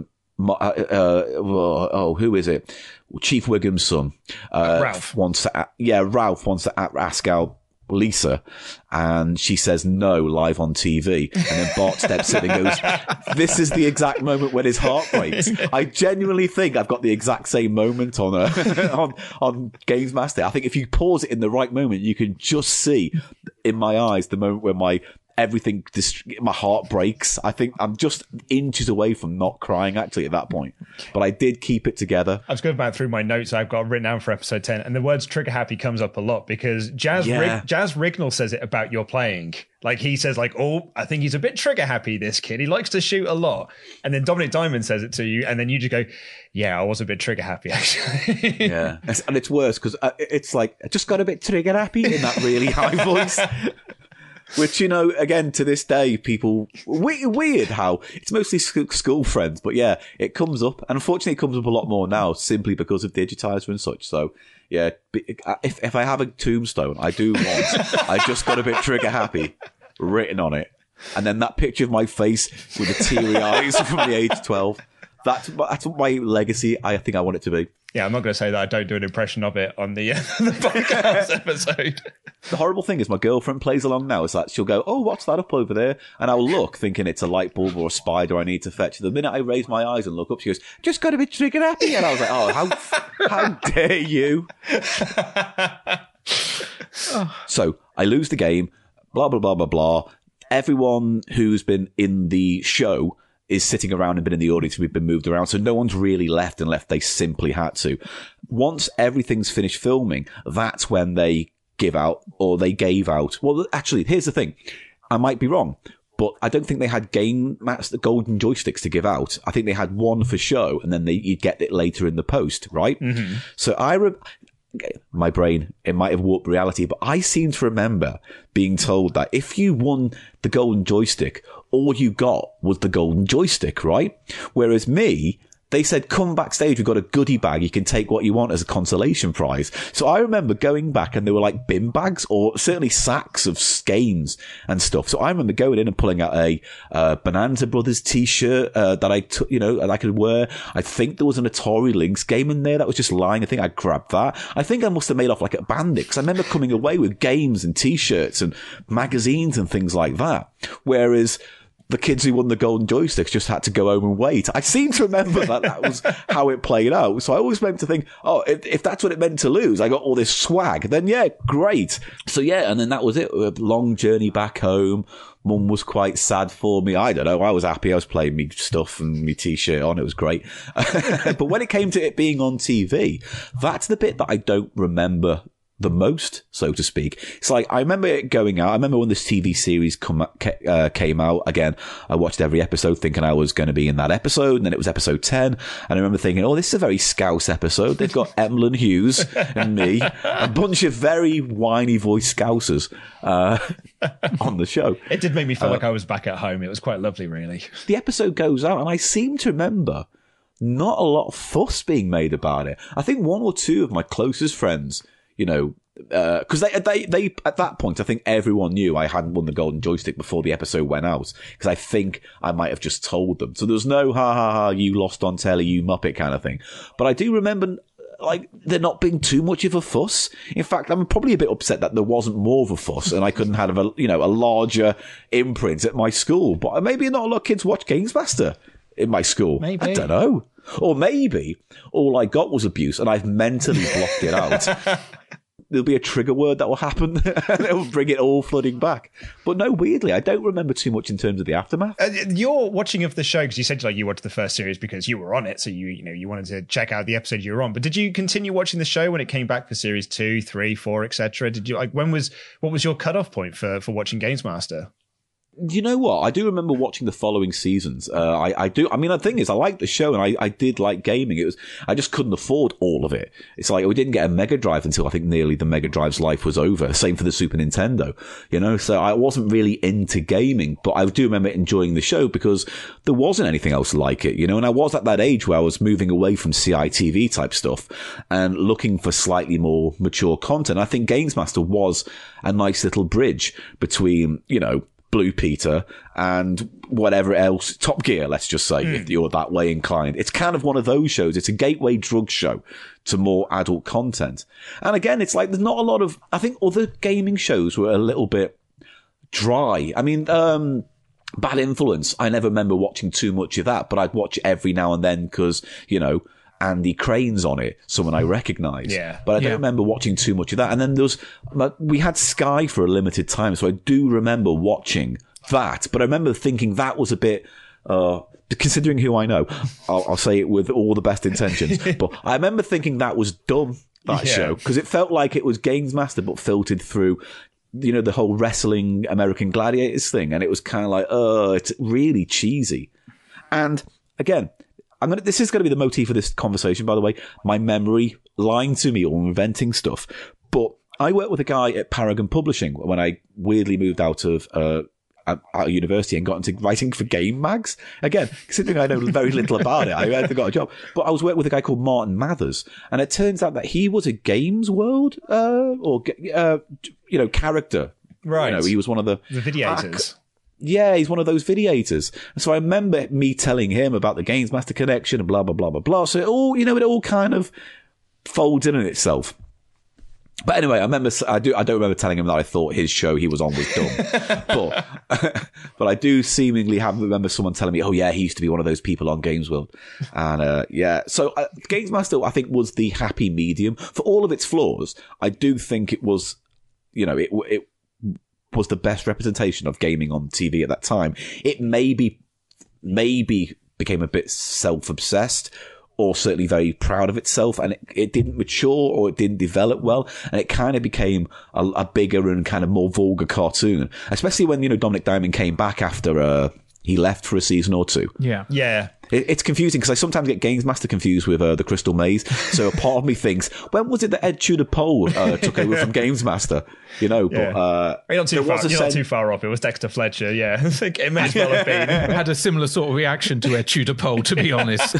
[SPEAKER 6] who is it? Chief Wiggum's son.
[SPEAKER 4] Ralph.
[SPEAKER 6] Ralph wants to ask out Lisa, and she says no live on TV, and then Bart steps in and goes, this is the exact moment when his heart breaks. I genuinely think I've got the exact same moment on on Games Master. I think if you pause it in the right moment, you can just see in my eyes the moment where my heart breaks. I think I'm just inches away from not crying actually at that point, but I did keep it together.
[SPEAKER 4] I was going back through my notes I've got written down for episode 10, and the words trigger happy comes up a lot because Jazz Rignall says it about your playing. Like, he says, like, oh, I think he's a bit trigger happy, this kid. He likes to shoot a lot. And then Dominic Diamond says it to you, and then you just go, yeah, I was a bit trigger happy, actually.
[SPEAKER 6] Yeah. And it's worse because it's like, I just got a bit trigger happy in that really high voice. Which, again, to this day, people... Weird how it's mostly school friends, but yeah, it comes up. And unfortunately, it comes up a lot more now, simply because of Digitizer and such. So, yeah, if I have a tombstone, I do want I just got a bit trigger happy written on it. And then that picture of my face with the teary eyes from the age of 12. That's my legacy I think I want it to be.
[SPEAKER 4] Yeah, I'm not going to say that I don't do an impression of it on the podcast episode.
[SPEAKER 6] The horrible thing is my girlfriend plays along now. It's like she'll go, oh, what's that up over there? And I'll look thinking it's a light bulb or a spider I need to fetch. The minute I raise my eyes and look up, she goes, just got a bit trigger happy. And I was like, oh, how dare you? So I lose the game, blah, blah, blah, blah, blah. Everyone who's been in the show is sitting around and been in the audience. We've been moved around. So no one's really left and left. They simply had to. Once everything's finished filming, that's when they give out, or they gave out. Well, actually, here's the thing. I might be wrong, but I don't think they had Game Master golden joysticks to give out. I think they had one for show, and then you'd get it later in the post, right? Mm-hmm. So my brain, it might have warped reality, but I seem to remember being told that if you won the golden joystick, all you got was the golden joystick, right? Whereas me, they said, come backstage, we've got a goodie bag, you can take what you want as a consolation prize. So I remember going back and there were like bin bags, or certainly sacks of games and stuff. So I remember going in and pulling out a Bonanza Brothers t-shirt that I took, and I could wear. I think there was an Atari Lynx game in there that was just lying. I think I grabbed that. I think I must have made off like a bandit, because I remember coming away with games and t-shirts and magazines and things like that. Whereas the kids who won the golden joysticks just had to go home and wait. I seem to remember that was how it played out. So I always meant to think, oh, if that's what it meant to lose, I got all this swag, then yeah, great. So yeah, and then that was it. A long journey back home. Mum was quite sad for me. I don't know. I was happy. I was playing me stuff and me t-shirt on. It was great. But when it came to it being on TV, that's the bit that I don't remember the most, so to speak. It's like, I remember it going out. I remember when this TV series came out. Again, I watched every episode thinking I was going to be in that episode, and then it was episode 10. And I remember thinking, oh, this is a very Scouse episode. They've got Emlyn Hughes and me, a bunch of very whiny voiced Scousers on the show.
[SPEAKER 4] It did make me feel like I was back at home. It was quite lovely, really.
[SPEAKER 6] The episode goes out, and I seem to remember not a lot of fuss being made about it. I think one or two of my closest friends, you know, because they at that point, I think everyone knew I hadn't won the Golden Joystick before the episode went out, because I think I might have just told them. So there was no ha ha ha, you lost on telly, you muppet kind of thing. But I do remember, like, there not being too much of a fuss. In fact, I'm probably a bit upset that there wasn't more of a fuss and I couldn't have a larger imprint at my school. But maybe not a lot of kids watch Games Master in my school.
[SPEAKER 4] Maybe.
[SPEAKER 6] I don't know. Or maybe all I got was abuse and I've mentally blocked it out. There'll be a trigger word that will happen and it'll bring it all flooding back. But no, weirdly, I don't remember too much in terms of the aftermath.
[SPEAKER 4] Your watching of the show, because you said like you watched the first series because you were on it, so you wanted to check out the episode you were on. But did you continue watching the show when it came back for series 2, 3, 4, etc.? Did you what was your cutoff point for watching Games Master?
[SPEAKER 6] You know what? I do remember watching the following seasons. I do. I mean, the thing is, I liked the show and I did like gaming. I just couldn't afford all of it. It's like we didn't get a Mega Drive until I think nearly the Mega Drive's life was over. Same for the Super Nintendo, you know? So I wasn't really into gaming, but I do remember enjoying the show because there wasn't anything else like it, you know? And I was at that age where I was moving away from CITV type stuff and looking for slightly more mature content. I think Games Master was a nice little bridge between, you know, Blue Peter and whatever else, Top Gear, let's just say, if you're that way inclined. It's kind of one of those shows. It's a gateway drug show to more adult content. And again, it's like there's not a lot of, I think other gaming shows were a little bit dry. I mean, Bad Influence, I never remember watching too much of that, but I'd watch it every now and then because, you know, Andy Crane's on it, someone I recognise. Yeah. But I don't remember watching too much of that. And then we had Sky for a limited time, so I do remember watching that. But I remember thinking that was a bit, considering who I know, I'll say it with all the best intentions, but I remember thinking that was dumb, that show, because it felt like it was Games Master, but filtered through, you know, the whole wrestling American Gladiators thing. And it was kind of like, it's really cheesy. And again, this is going to be the motif of this conversation, by the way. My memory lying to me or inventing stuff. But I worked with a guy at Paragon Publishing when I weirdly moved out of university and got into writing for game mags. Again, considering I know very little about it, I never got a job. But I was working with a guy called Martin Mathers, and it turns out that he was a Games World character.
[SPEAKER 4] Right.
[SPEAKER 6] You know, he was one of the
[SPEAKER 4] videators.
[SPEAKER 6] Yeah, he's one of those videators. And so I remember me telling him about the Games Master connection and blah, blah, blah, blah, blah. So it all kind of folds in itself. But anyway, I don't remember telling him that I thought his show he was on was dumb. but I do seemingly remember someone telling me, oh yeah, he used to be one of those people on Games World. And so Games Master, I think, was the happy medium. For all of its flaws, I do think it was, you know, it was the best representation of gaming on TV at that time. It maybe became a bit self-obsessed, or certainly very proud of itself, and it didn't mature or it didn't develop well, and it kind of became a bigger and kind of more vulgar cartoon, especially when, you know, Dominic Diamond came back after he left for a season or two.
[SPEAKER 4] Yeah.
[SPEAKER 6] It's confusing because I sometimes get Games Master confused with the Crystal Maze. So a part of me thinks, when was it that Ed Tudor Pole took over from Games Master? You know, but
[SPEAKER 4] you're not too far off. It was Dexter Fletcher. Yeah, I think it may as well have been.
[SPEAKER 5] I had a similar sort of reaction to Ed Tudor Pole, to be honest.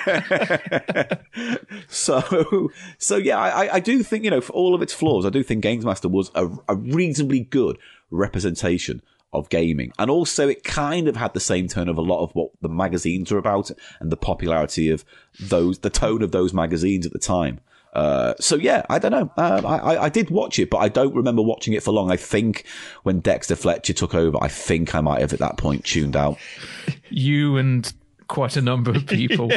[SPEAKER 6] So yeah, I do think, you know, for all of its flaws, I do think Games Master was a reasonably good representation of gaming. And also it kind of had the same tone of a lot of what the magazines were about and the popularity of the tone of those magazines at the time. So yeah, I don't know. I did watch it, but I don't remember watching it for long. I think when Dexter Fletcher took over, I think I might have at that point tuned out.
[SPEAKER 5] You and quite a number of people.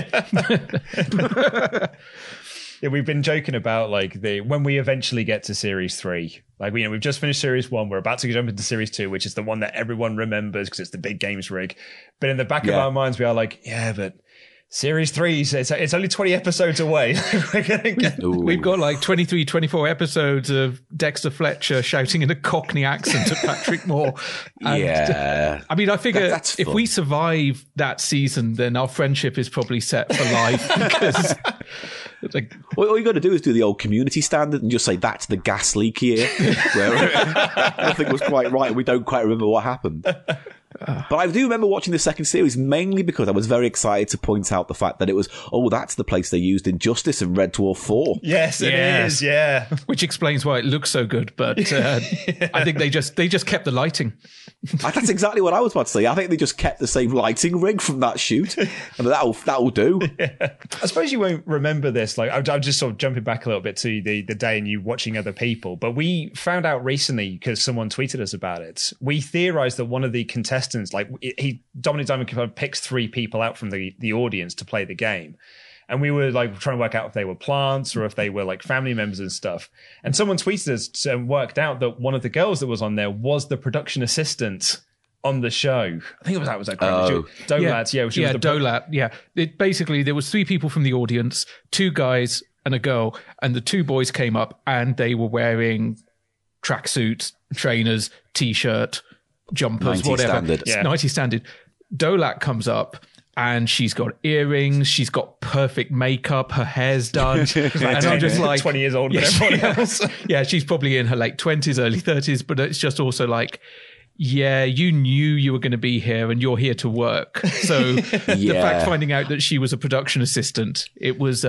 [SPEAKER 4] Yeah, we've been joking about like when we eventually get to series 3, like we've just finished series 1, we're about to jump into series 2, which is the one that everyone remembers because it's the big games rig. But in the back of our minds, we are like, yeah, but Series 3, it's only 20 episodes away. We're gonna get...
[SPEAKER 5] We've got like 23, 24 episodes of Dexter Fletcher shouting in a Cockney accent at Patrick Moore. And, I mean, I figure
[SPEAKER 6] that's
[SPEAKER 5] if
[SPEAKER 6] fun.
[SPEAKER 5] we survive that season, then our friendship is probably set for life. Because like,
[SPEAKER 6] all you got to do is do the old Community standard and just say that's the gas leak year, where nothing was quite right and we don't quite remember what happened. But I do remember watching the second series mainly because I was very excited to point out the fact that it was, that's the place they used Injustice and Red Dwarf 4.
[SPEAKER 4] Yes, it is, yeah.
[SPEAKER 5] Which explains why it looks so good, but I think they just kept the lighting.
[SPEAKER 6] That's exactly what I was about to say. I think they just kept the same lighting rig from that shoot, and that'll do.
[SPEAKER 4] Yeah. I suppose you won't remember this. Like, I'm just sort of jumping back a little bit to the day and you watching other people. But we found out recently, because someone tweeted us about it, we theorized that one of the contestants, like Dominic Diamond picks 3 people out from the audience to play the game. And we were like trying to work out if they were plants or if they were like family members and stuff. And someone tweeted us and worked out that one of the girls that was on there was the production assistant on the show. I think that was like Dolat. Yeah,
[SPEAKER 5] Dolat. Yeah. Basically, there was 3 people from the audience, 2 guys and a girl, and the 2 boys came up and they were wearing tracksuits, trainers, t-shirt, jumpers,
[SPEAKER 6] 90
[SPEAKER 5] whatever.
[SPEAKER 6] Standard.
[SPEAKER 5] Yeah. 90 standard. Dolat comes up and she's got earrings, she's got perfect makeup, her hair's done. And I'm just like
[SPEAKER 4] 20 years older than everyone else.
[SPEAKER 5] Yeah, she's probably in her late 20s, early 30s, but it's just also like, yeah, you knew you were going to be here and you're here to work. So the fact finding out that she was a production assistant, it was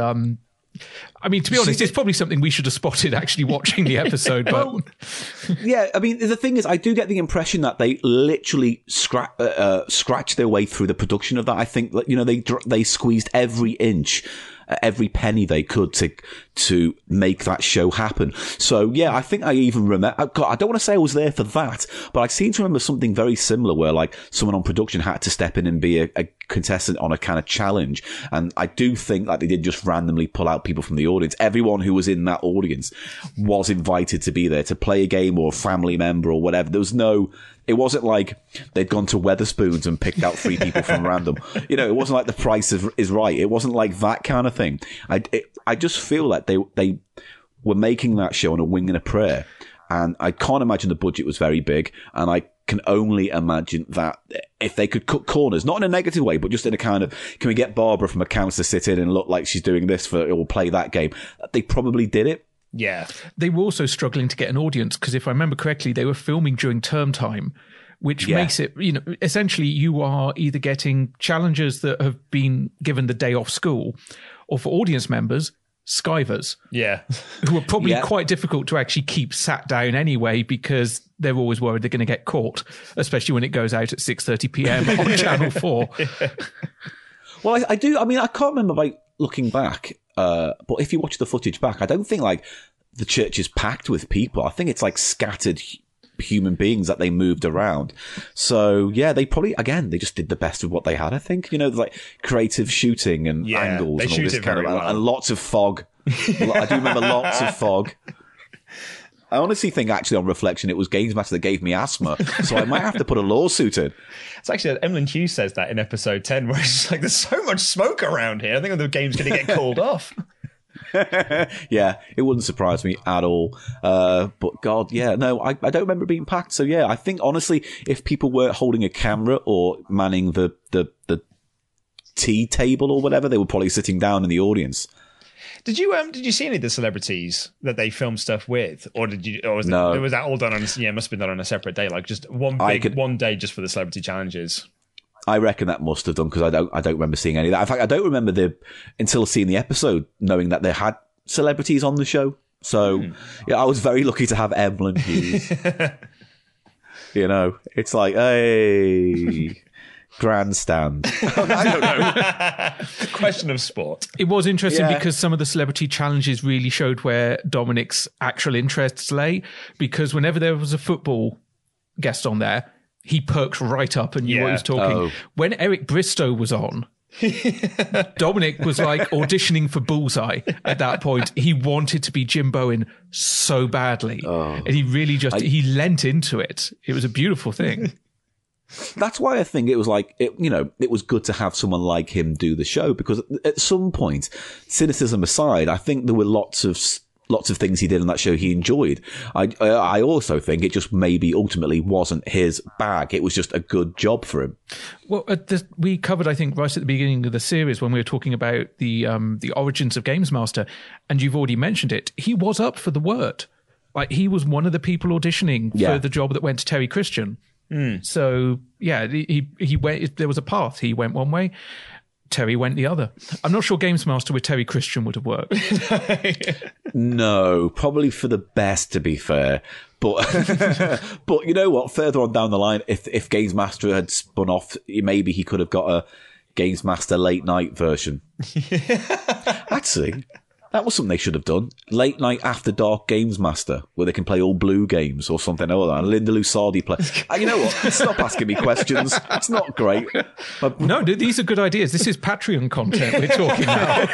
[SPEAKER 5] I mean, to be honest, it's probably something we should have spotted actually watching the episode. But
[SPEAKER 6] yeah, I mean, the thing is, I do get the impression that they literally scratched their way through the production of that. I think that, they squeezed every inch, every penny they could to make that show happen. So yeah, I think I even remember, I don't want to say I was there for that, but I seem to remember something very similar where like someone on production had to step in and be a contestant on a kind of challenge. And I do think that they did just randomly pull out people from the audience. Everyone who was in that audience was invited to be there to play a game or a family member or whatever. It wasn't like they'd gone to Wetherspoons and picked out 3 people from random. It wasn't like The Price is Right. It wasn't like that kind of thing. I just feel like they were making that show on a wing and a prayer. And I can't imagine the budget was very big. And I can only imagine that if they could cut corners, not in a negative way, but just in a kind of, can we get Barbara from accounts to sit in and look like she's doing this or play that game? They probably did it.
[SPEAKER 4] Yeah.
[SPEAKER 5] They were also struggling to get an audience because if I remember correctly, they were filming during term time, which makes it, essentially you are either getting challengers that have been given the day off school or for audience members, skivers.
[SPEAKER 4] Yeah.
[SPEAKER 5] Who are probably quite difficult to actually keep sat down anyway because they're always worried they're going to get caught, especially when it goes out at 6:30 p.m. on Channel 4.
[SPEAKER 6] Well, I do. I mean, I can't remember like looking back, but if you watch the footage back, I don't think like the church is packed with people. I think it's like scattered human beings that they moved around. So yeah, they probably, again, they just did the best of what they had, I think. like creative shooting and angles
[SPEAKER 4] they
[SPEAKER 6] and all
[SPEAKER 4] shoot
[SPEAKER 6] this
[SPEAKER 4] it
[SPEAKER 6] kind of,
[SPEAKER 4] very well.
[SPEAKER 6] and lots of fog. I do remember lots of fog. I honestly think, actually, on reflection, it was Games Master that gave me asthma, so I might have to put a lawsuit in.
[SPEAKER 4] It's actually, Emlyn Hughes says that in episode 10, where it's like, there's so much smoke around here. I think the game's going to get called off.
[SPEAKER 6] Yeah, it wouldn't surprise me at all. But God, yeah, no, I don't remember being packed. So yeah, I think, honestly, if people were holding a camera or manning the tea table or whatever, they were probably sitting down in the audience.
[SPEAKER 4] Did you see any of the celebrities that they filmed stuff with, or was that all done on? Yeah, it must have been done on a separate day, like just one day just for the celebrity challenges.
[SPEAKER 6] I reckon that must have done, because I don't remember seeing any of that. In fact, I don't remember until seeing the episode knowing that they had celebrities on the show. So yeah, I was very lucky to have Emlyn Hughes. It's like, hey. Grandstand. I don't know.
[SPEAKER 4] Question of sport.
[SPEAKER 5] It was interesting because some of the celebrity challenges really showed where Dominic's actual interests lay, because whenever there was a football guest on there, he perked right up and knew what he was talking. Oh. When Eric Bristow was on, Dominic was like auditioning for Bullseye at that point. He wanted to be Jim Bowen so badly. Oh. And he really he lent into it. It was a beautiful thing.
[SPEAKER 6] That's why I think it was like, it was good to have someone like him do the show, because at some point, cynicism aside, I think there were lots of things he did in that show he enjoyed. I also think it just maybe ultimately wasn't his bag. It was just a good job for him.
[SPEAKER 5] Well, we covered, I think, right at the beginning of the series when we were talking about the origins of Games Master, and you've already mentioned it. He was up for the Word. Like, he was one of the people auditioning for the job that went to Terry Christian. So, yeah, he went. There was a path. He went one way. Terry went the other. I'm not sure Games Master with Terry Christian would have worked.
[SPEAKER 6] No, probably for the best, to be fair. But but you know what? Further on down the line, if Games Master had spun off, maybe he could have got a Games Master late night version. Actually, that was something they should have done. Late night after dark Games Master, where they can play all blue games or something like that. And Linda Lusardi play. You know what? Stop asking me questions. It's not great.
[SPEAKER 5] No, these are good ideas. This is Patreon content we're talking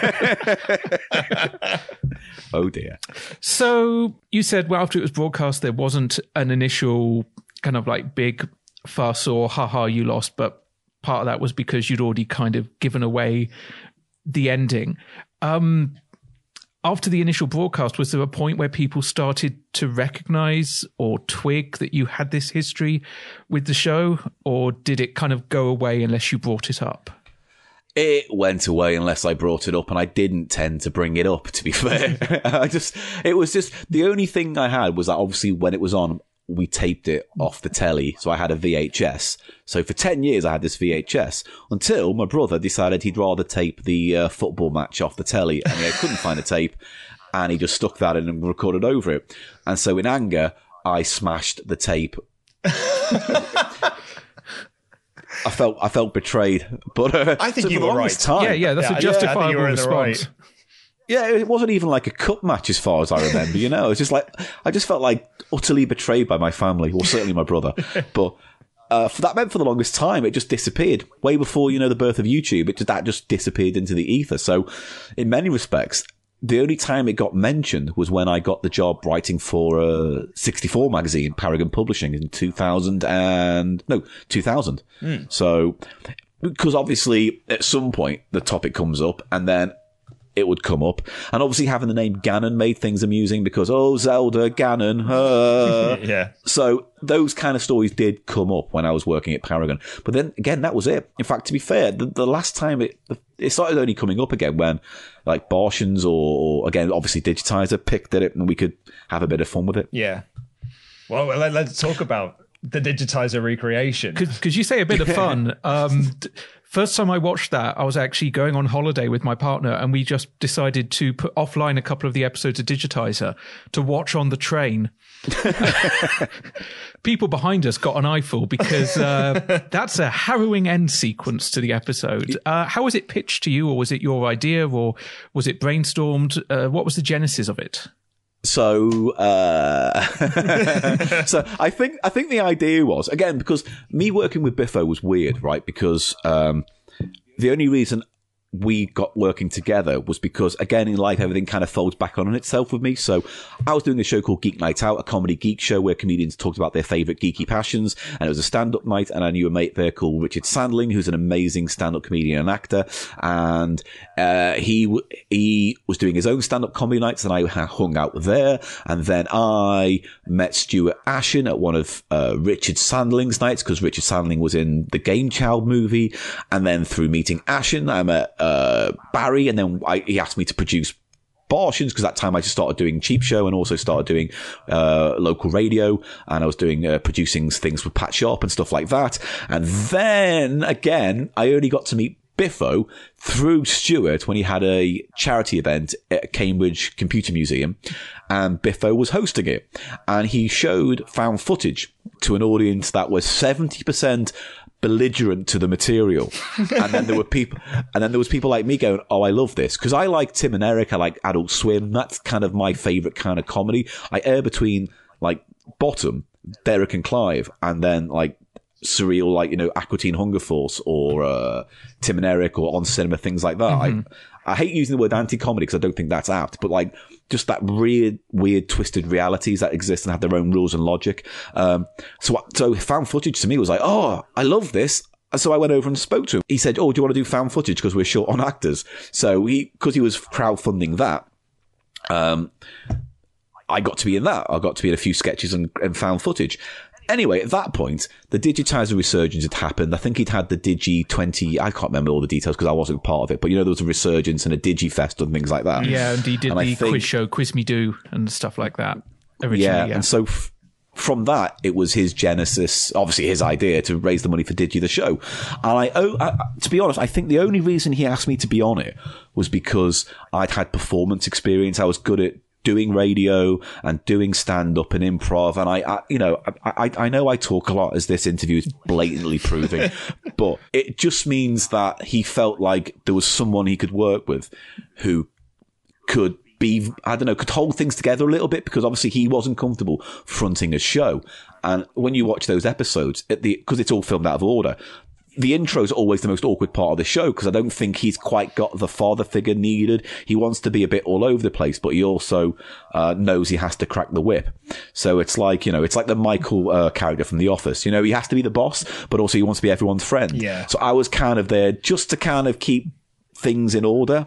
[SPEAKER 5] about.
[SPEAKER 6] Oh dear.
[SPEAKER 5] So you said, well, after it was broadcast, there wasn't an initial kind of like big fuss or haha, you lost, but part of that was because you'd already kind of given away the ending. After the initial broadcast, was there a point where people started to recognize or twig that you had this history with the show, or did it kind of go away unless you brought it up?
[SPEAKER 6] It went away unless I brought it up, and I didn't tend to bring it up, to be fair. It was just, the only thing I had was that obviously when it was on, we taped it off the telly, so I had a VHS. So for 10 years I had this VHS, until my brother decided he'd rather tape the football match off the telly, and I couldn't find a tape, and he just stuck that in and recorded over it. And so in anger, I smashed the tape. I felt betrayed, but
[SPEAKER 4] I think
[SPEAKER 6] so
[SPEAKER 4] you were right.
[SPEAKER 6] Time,
[SPEAKER 5] that's a justifiable response.
[SPEAKER 6] Right. Yeah, it wasn't even like a cup match as far as I remember, It's just like, I just felt like utterly betrayed by my family, or certainly my brother. But for the longest time, it just disappeared. Way before, the birth of YouTube, that just disappeared into the ether. So in many respects, the only time it got mentioned was when I got the job writing for 64 magazine, Paragon Publishing, in 2000. So, because obviously at some point the topic comes up, and then it would come up, and obviously having the name Ganon made things amusing because Zelda Ganon,
[SPEAKER 4] yeah.
[SPEAKER 6] So those kind of stories did come up when I was working at Paragon, but then again, that was it. In fact, to be fair, the last time it started only coming up again when like Bartians or again obviously Digitizer picked at it, and we could have a bit of fun with it.
[SPEAKER 4] Yeah. Well, let's talk about the Digitizer recreation.
[SPEAKER 5] Because you say a bit of fun. First time I watched that, I was actually going on holiday with my partner, and we just decided to put offline a couple of the episodes of Digitizer to watch on the train. People behind us got an eyeful because that's a harrowing end sequence to the episode. How was it pitched to you, or was it your idea, or was it brainstormed? What was the genesis of it?
[SPEAKER 6] So I think the idea was, again, because me working with Biffo was weird, right? Because the only reason we got working together was because, again, in life, everything kind of folds back on itself with me. So I was doing a show called Geek Night Out, a comedy geek show where comedians talked about their favourite geeky passions, and it was a stand-up night, and I knew a mate there called Richard Sandling, who's an amazing stand-up comedian and actor, and he was doing his own stand-up comedy nights, and I hung out there, and then I met Stuart Ashen at one of Richard Sandling's nights, because Richard Sandling was in the Game Child movie, and then through meeting Ashen, I met Barry, and then he asked me to produce Bartians, because that time I just started doing Cheap Show and also started doing local radio, and I was doing producing things with Pat Sharp and stuff like that. And then again, I only got to meet Biffo through Stuart when he had a charity event at Cambridge Computer Museum, and Biffo was hosting it, and he showed found footage to an audience that was 70% belligerent to the material, and then there was people like me going, "Oh, I love this," because I like Tim and Eric, I like Adult Swim. That's kind of my favourite kind of comedy. I err between like Bottom, Derek and Clive, and then like surreal, like, Aqua Teen Hunger Force or Tim and Eric or On Cinema, things like that.
[SPEAKER 5] Mm-hmm.
[SPEAKER 6] I hate using the word anti-comedy because I don't think that's apt, but like just that weird twisted realities that exist and have their own rules and logic. So found footage to me was like, oh, I love this. And so I went over and spoke to him. He said, oh, do you want to do found footage because we're short on actors? So because he was crowdfunding that, I got to be in that. I got to be in a few sketches and found footage. Anyway, at that point, the Digitizer resurgence had happened. I think he'd had the Digi 20... I can't remember all the details because I wasn't part of it. But, there was a resurgence and a Digifest and things like that.
[SPEAKER 5] Yeah, and he did the quiz show, Quiz Me Do, and stuff like that originally.
[SPEAKER 6] Yeah. And so from that, it was his genesis, obviously his idea, to raise the money for Digi the show. And to be honest, I think the only reason he asked me to be on it was because I'd had performance experience. I was good at doing radio and doing stand-up and improv, and I know I talk a lot, as this interview is blatantly proving, but it just means that he felt like there was someone he could work with who could be, could hold things together a little bit, because obviously he wasn't comfortable fronting a show. And when you watch those episodes, because it's all filmed out of order, the intro is always the most awkward part of the show, because I don't think he's quite got the father figure needed. He wants to be a bit all over the place, but he also knows he has to crack the whip. So it's like, it's like the Michael character from The Office. He has to be the boss, but also he wants to be everyone's friend.
[SPEAKER 4] Yeah.
[SPEAKER 6] So I was kind of there just to kind of keep things in order.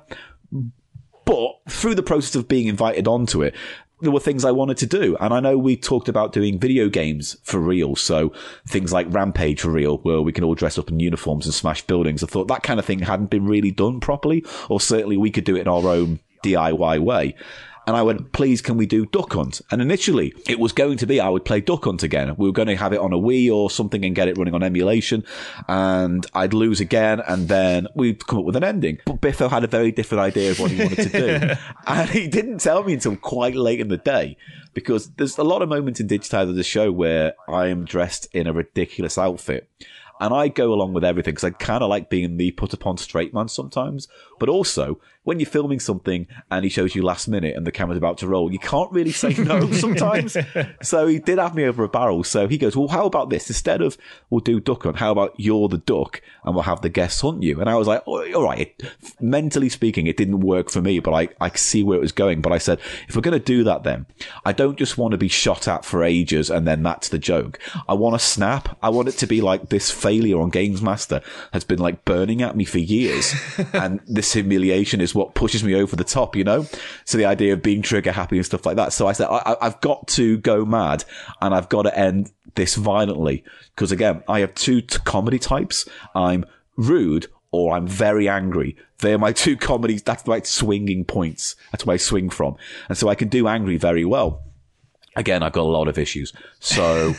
[SPEAKER 6] But through the process of being invited onto it, there were things I wanted to do. And I know we talked about doing video games for real. So things like Rampage for real, where we can all dress up in uniforms and smash buildings. I thought that kind of thing hadn't been really done properly, or certainly we could do it in our own DIY way. And I went, please, can we do Duck Hunt? And initially, it was going to be I would play Duck Hunt again. We were going to have it on a Wii or something and get it running on emulation. And I'd lose again, and then we'd come up with an ending. But Biffo had a very different idea of what he wanted to do. And he didn't tell me until quite late in the day, because there's a lot of moments in Digitizer the show where I am dressed in a ridiculous outfit. And I go along with everything because I kind of like being the put upon straight man sometimes. But also, when you're filming something and he shows you last minute and the camera's about to roll, you can't really say no sometimes. So he did have me over a barrel. So he goes, well, how about this? Instead of we'll do Duck Hunt, how about you're the duck and we'll have the guests hunt you? And I was like, oh, all right. Mentally speaking, it didn't work for me, but I see where it was going. But I said, if we're going to do that, then I don't just want to be shot at for ages and then that's the joke. I want to snap. I want it to be like this failure on Games Master has been like burning at me for years. And this humiliation is what pushes me over the top, So the idea of being trigger happy and stuff like that. So I said, I've got to go mad and I've got to end this violently. Because again, I have two comedy types. I'm rude or I'm very angry. They're my two comedies. That's my swinging points. That's where I swing from. And so I can do angry very well. Again, I've got a lot of issues. So,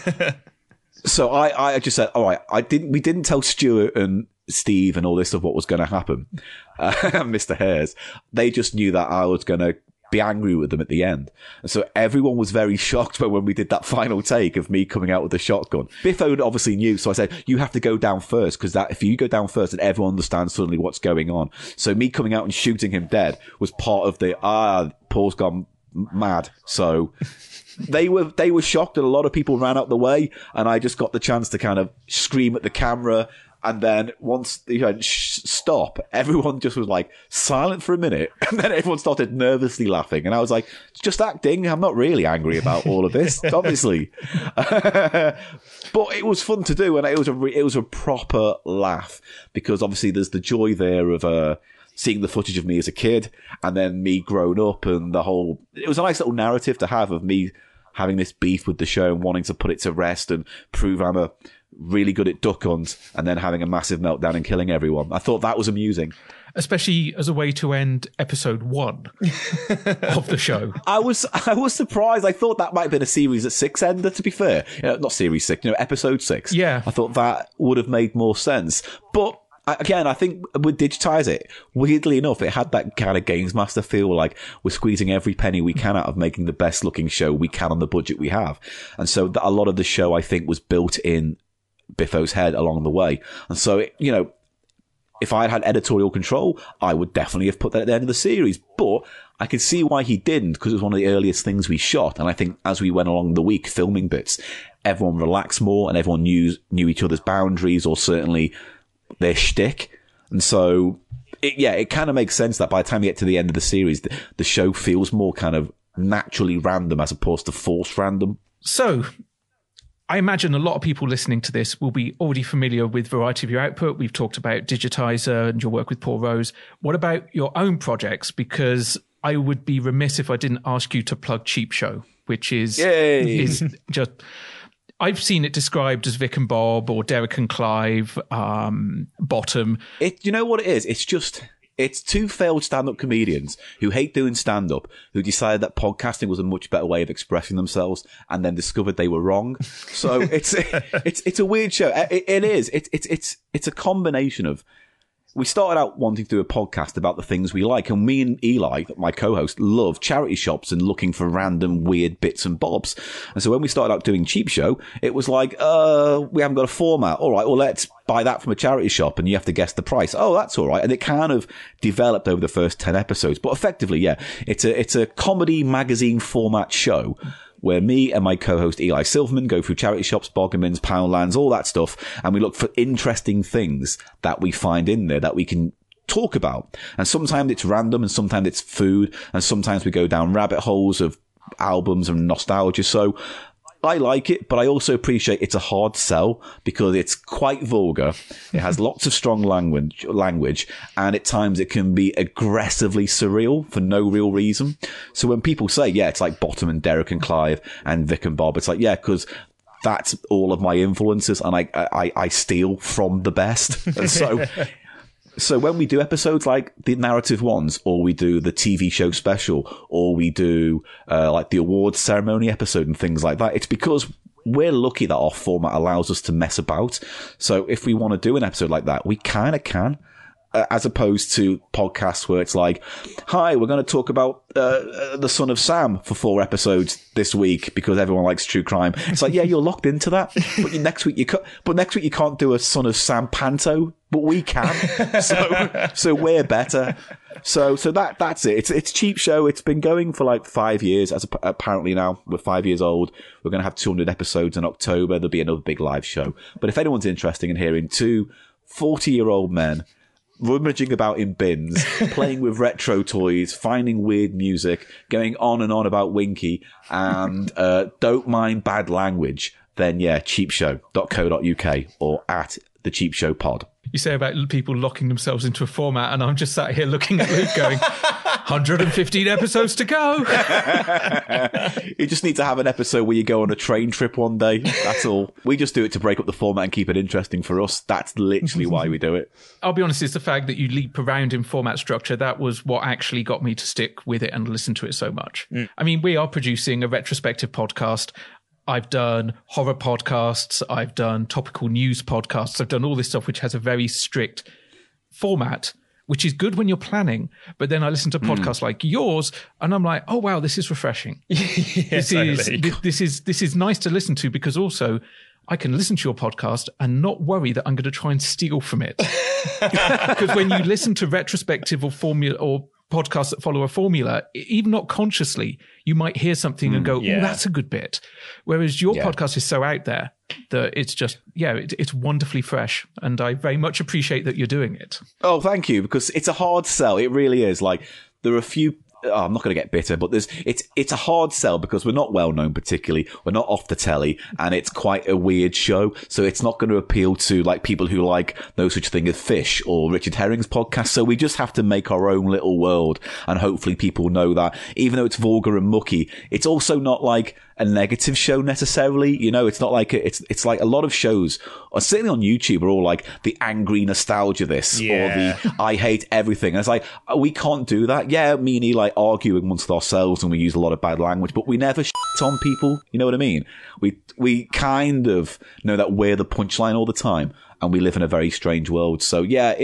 [SPEAKER 6] I just said, all right, we didn't tell Stuart and Steve and all this of what was going to happen. Mr. Hares. They just knew that I was going to be angry with them at the end. And so everyone was very shocked when we did that final take of me coming out with a shotgun. Biffo obviously knew, so I said, you have to go down first, because if you go down first, then everyone understands suddenly what's going on. So me coming out and shooting him dead was part of the, Paul's gone mad. So they were shocked, and a lot of people ran out the way, and I just got the chance to kind of scream at the camera. And then once they went, stop, everyone just was like silent for a minute. And then everyone started nervously laughing. And I was like, it's just acting. I'm not really angry about all of this, obviously. But it was fun to do. And it was a proper laugh, because obviously there's the joy there of, seeing the footage of me as a kid and then me grown up, and it was a nice little narrative to have of me having this beef with the show and wanting to put it to rest and prove I'm really good at Duck Hunt, and then having a massive meltdown and killing everyone. I thought that was amusing.
[SPEAKER 5] Especially as a way to end episode 1 of the show. I was
[SPEAKER 6] surprised. I thought that might have been a series at 6 ender, to be fair. Not series 6, episode 6.
[SPEAKER 5] Yeah.
[SPEAKER 6] I thought that would have made more sense. But again, I think with Digitize It, weirdly enough, it had that kind of Games Master feel, like we're squeezing every penny we can out of making the best looking show we can on the budget we have. And so a lot of the show, I think, was built in Biffo's head along the way. And so, if I had editorial control, I would definitely have put that at the end of the series. But I could see why he didn't, because it was one of the earliest things we shot. And I think as we went along the week filming bits, everyone relaxed more and everyone knew each other's boundaries, or certainly their shtick. And so, it kind of makes sense that by the time you get to the end of the series, the show feels more kind of naturally random as opposed to forced random.
[SPEAKER 5] So, I imagine a lot of people listening to this will be already familiar with Variety of your output. We've talked about Digitizer and your work with Paul Rose. What about your own projects? Because I would be remiss if I didn't ask you to plug Cheap Show, which is just... I've seen it described as Vic and Bob or Derek and Clive, Bottom.
[SPEAKER 6] You know what it is? It's two failed stand-up comedians who hate doing stand-up, who decided that podcasting was a much better way of expressing themselves, and then discovered they were wrong. So it's a weird show. It is. It's a combination of. We started out wanting to do a podcast about the things we like, and me and Eli, my co-host, love charity shops and looking for random weird bits and bobs. And so when we started out doing Cheap Show, it was like, we haven't got a format. All right, well, let's buy that from a charity shop and you have to guess the price. Oh, that's all right. And it kind of developed over the first 10 episodes. But effectively, yeah, it's a comedy magazine format show where me and my co-host Eli Silverman go through charity shops, Boggermans, Poundlands, all that stuff, and we look for interesting things that we find in there that we can talk about. And sometimes it's random, and sometimes it's food, and sometimes we go down rabbit holes of albums and nostalgia. So I like it, but I also appreciate it's a hard sell because it's quite vulgar. It has lots of strong language, and at times it can be aggressively surreal for no real reason. So when people say, yeah, it's like Bottom and Derek and Clive and Vic and Bob, it's like, yeah, because that's all of my influences, and I steal from the best. And so when we do episodes like the narrative ones, or we do the TV show special, or we do like the awards ceremony episode and things like that, it's because we're lucky that our format allows us to mess about. So if we want to do an episode like that, we kind of can. As opposed to podcasts where it's like, hi, we're going to talk about the Son of Sam for 4 episodes this week because everyone likes true crime. It's like, yeah, you're locked into that. But next week you can't do a Son of Sam panto, but we can. So we're better. So that's it. It's Cheap Show. It's been going for like 5 years. Apparently now we're 5 years old. We're going to have 200 episodes in October. There'll be another big live show. But if anyone's interested in hearing 2 40-year-old men rummaging about in bins, playing with retro toys, finding weird music, going on and on about Winky, and don't mind bad language, then yeah, cheapshow.co.uk or at the Cheap Show Pod.
[SPEAKER 5] You say about people locking themselves into a format, and I'm just sat here looking at Luke going, 115 episodes to go.
[SPEAKER 6] You just need to have an episode where you go on a train trip one day. That's all. We just do it to break up the format and keep it interesting for us. That's literally why we do it.
[SPEAKER 5] I'll be honest, it's the fact that you leap around in format structure. That was what actually got me to stick with it and listen to it so much. I mean, we are producing a retrospective podcast. I've done horror podcasts. I've done topical news podcasts. I've done all this stuff which has a very strict format, which is good when you're planning. But then I listen to podcasts like yours and I'm like, oh, wow, this is refreshing. This is nice to listen to because also I can listen to your podcast and not worry that I'm going to try and steal from it. Because when you listen to retrospective or formula or podcasts that follow a formula, even not consciously, you might hear something and go, oh, that's a good bit. Whereas your podcast is so out there that it's just, it's wonderfly fresh. And I very much appreciate that you're doing it.
[SPEAKER 6] Oh, thank you, because it's a hard sell. It really is. Like, there are a few... I'm not going to get bitter, but it's a hard sell because we're not well known particularly. We're not off the telly, and it's quite a weird show. So it's not going to appeal to like people who like No Such Thing as Fish or Richard Herring's podcast. So we just have to make our own little world, and hopefully people know that even though it's vulgar and mucky, it's also not like a negative show necessarily. You know, it's not like it's like a lot of shows, or certainly on YouTube, are all like the angry nostalgia this or the I hate everything. And it's like, we can't do that. Yeah, me and Eli argue amongst ourselves and we use a lot of bad language, but we never shit on people. You know what I mean? We kind of know that we're the punchline all the time, and we live in a very strange world. So yeah,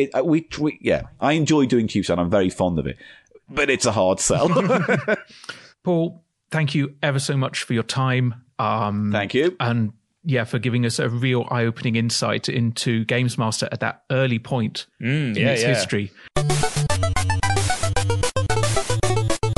[SPEAKER 6] I enjoy doing Cheap Show and I'm very fond of it, but it's a hard sell.
[SPEAKER 5] Paul, thank you ever so much for your time.
[SPEAKER 6] Thank you.
[SPEAKER 5] And for giving us a real eye-opening insight into Games Master at that early point in its history.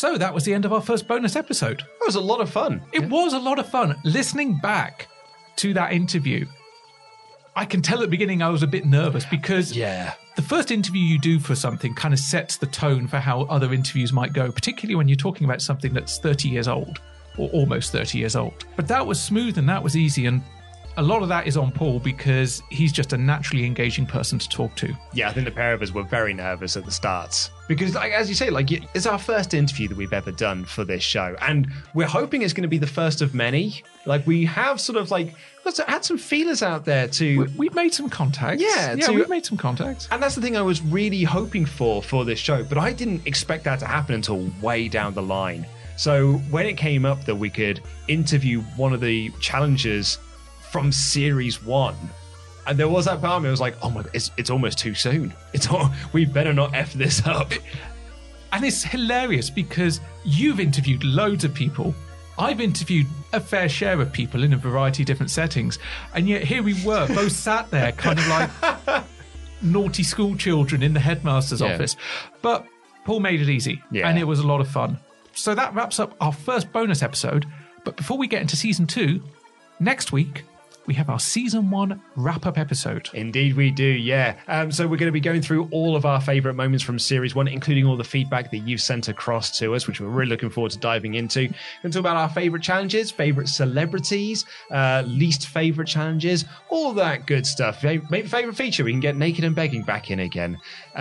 [SPEAKER 5] So that was the end of our first bonus episode.
[SPEAKER 4] That was a lot of fun.
[SPEAKER 5] It was a lot of fun. Listening back to that interview, I can tell at the beginning I was a bit nervous because the first interview you do for something kind of sets the tone for how other interviews might go, particularly when you're talking about something that's 30 years old or almost 30 years old. But that was smooth and that was easy, and a lot of that is on Paul because he's just a naturally engaging person to talk to.
[SPEAKER 4] Yeah, I think the pair of us were very nervous at the start because, like, as you say, like, it's our first interview that we've ever done for this show, and we're hoping it's going to be the first of many. Like, we have sort of like had some feelers out there to.
[SPEAKER 5] We've made some contacts.
[SPEAKER 4] Yeah,
[SPEAKER 5] we've made some contacts,
[SPEAKER 4] and that's the thing I was really hoping for this show, but I didn't expect that to happen until way down the line. So when it came up that we could interview one of the challengers from Series 1, and there was that part of me, I was like, oh my God, it's almost too soon. We better not F this up.
[SPEAKER 5] And it's hilarious because you've interviewed loads of people. I've interviewed a fair share of people in a variety of different settings, and yet here we were, both sat there kind of like naughty school children in the headmaster's office. But Paul made it easy, and it was a lot of fun. So that wraps up our first bonus episode. But before we get into Season 2, next week, we have our Season 1 wrap-up episode.
[SPEAKER 4] Indeed we do, yeah. So we're going to be going through all of our favourite moments from Series 1, including all the feedback that you've sent across to us, which we're really looking forward to diving into. We're going to talk about our favourite challenges, favourite celebrities, least favourite challenges, all that good stuff. Favourite feature, we can get Naked and Begging back in again.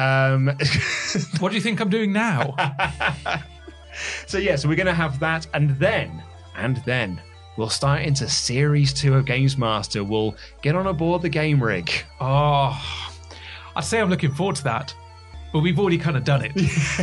[SPEAKER 5] What do you think I'm doing now?
[SPEAKER 4] So we're going to have that, and then we'll start into Series 2 of Games Master. We'll get on aboard the game rig.
[SPEAKER 5] Oh, I'd say I'm looking forward to that, but we've already kind of done it.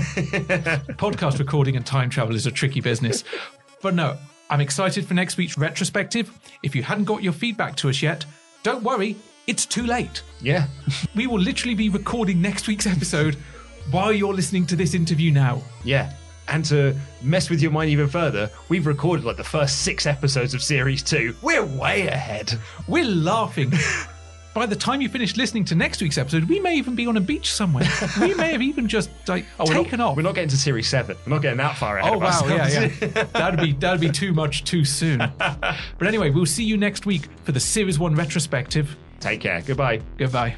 [SPEAKER 5] Podcast recording and time travel is a tricky business. But no, I'm excited for next week's retrospective. If you hadn't got your feedback to us yet, don't worry, it's too late.
[SPEAKER 4] Yeah.
[SPEAKER 5] We will literally be recording next week's episode while you're listening to this interview now.
[SPEAKER 4] Yeah. And to mess with your mind even further, we've recorded like the first 6 episodes of Series 2. We're way ahead.
[SPEAKER 5] We're laughing. By the time you finish listening to next week's episode, we may even be on a beach somewhere. We may have even just taken off.
[SPEAKER 4] We're not getting to Series 7. We're not getting that far ahead of ourselves.
[SPEAKER 5] Yeah. That'd be too much too soon. But anyway, we'll see you next week for the Series 1 retrospective.
[SPEAKER 4] Take care. Goodbye.
[SPEAKER 5] Goodbye.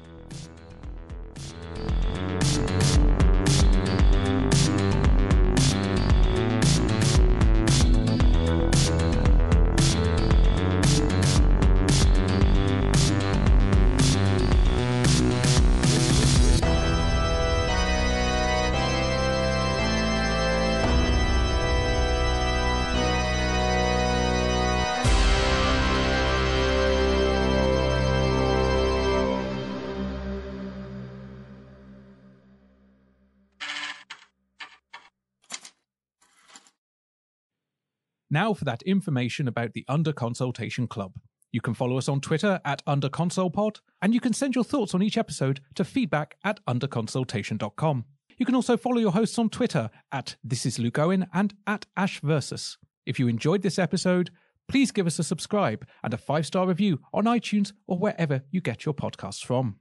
[SPEAKER 5] Now for that information about the Under Consultation Club. You can follow us on Twitter at UnderConsolePod, and you can send your thoughts on each episode to feedback@underconsultation.com. You can also follow your hosts on Twitter at ThisIsLukeOwen and at AshVersus. If you enjoyed this episode, please give us a subscribe and a 5-star review on iTunes or wherever you get your podcasts from.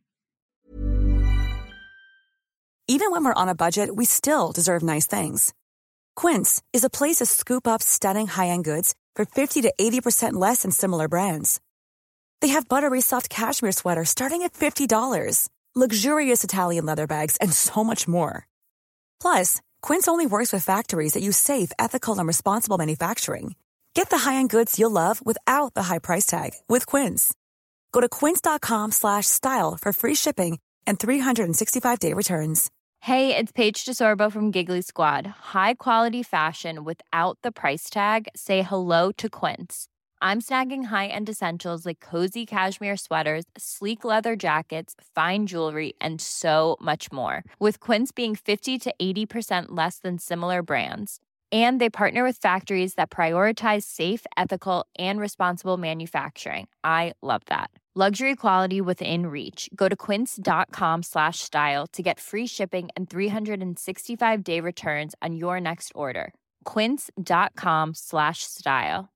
[SPEAKER 2] Even when we're on a budget, we still deserve nice things. Quince is a place to scoop up stunning high-end goods for 50 to 80% less than similar brands. They have buttery soft cashmere sweaters starting at $50, luxurious Italian leather bags, and so much more. Plus, Quince only works with factories that use safe, ethical, and responsible manufacturing. Get the high-end goods you'll love without the high price tag with Quince. Go to quince.com/style for free shipping and 365-day returns.
[SPEAKER 12] Hey, it's Paige DeSorbo from Giggly Squad. High quality fashion without the price tag. Say hello to Quince. I'm snagging high-end essentials like cozy cashmere sweaters, sleek leather jackets, fine jewelry, and so much more. With Quince being 50 to 80% less than similar brands. And they partner with factories that prioritize safe, ethical, and responsible manufacturing. I love that. Luxury quality within reach. Go to quince.com/style to get free shipping and 365-day returns on your next order. Quince.com/style.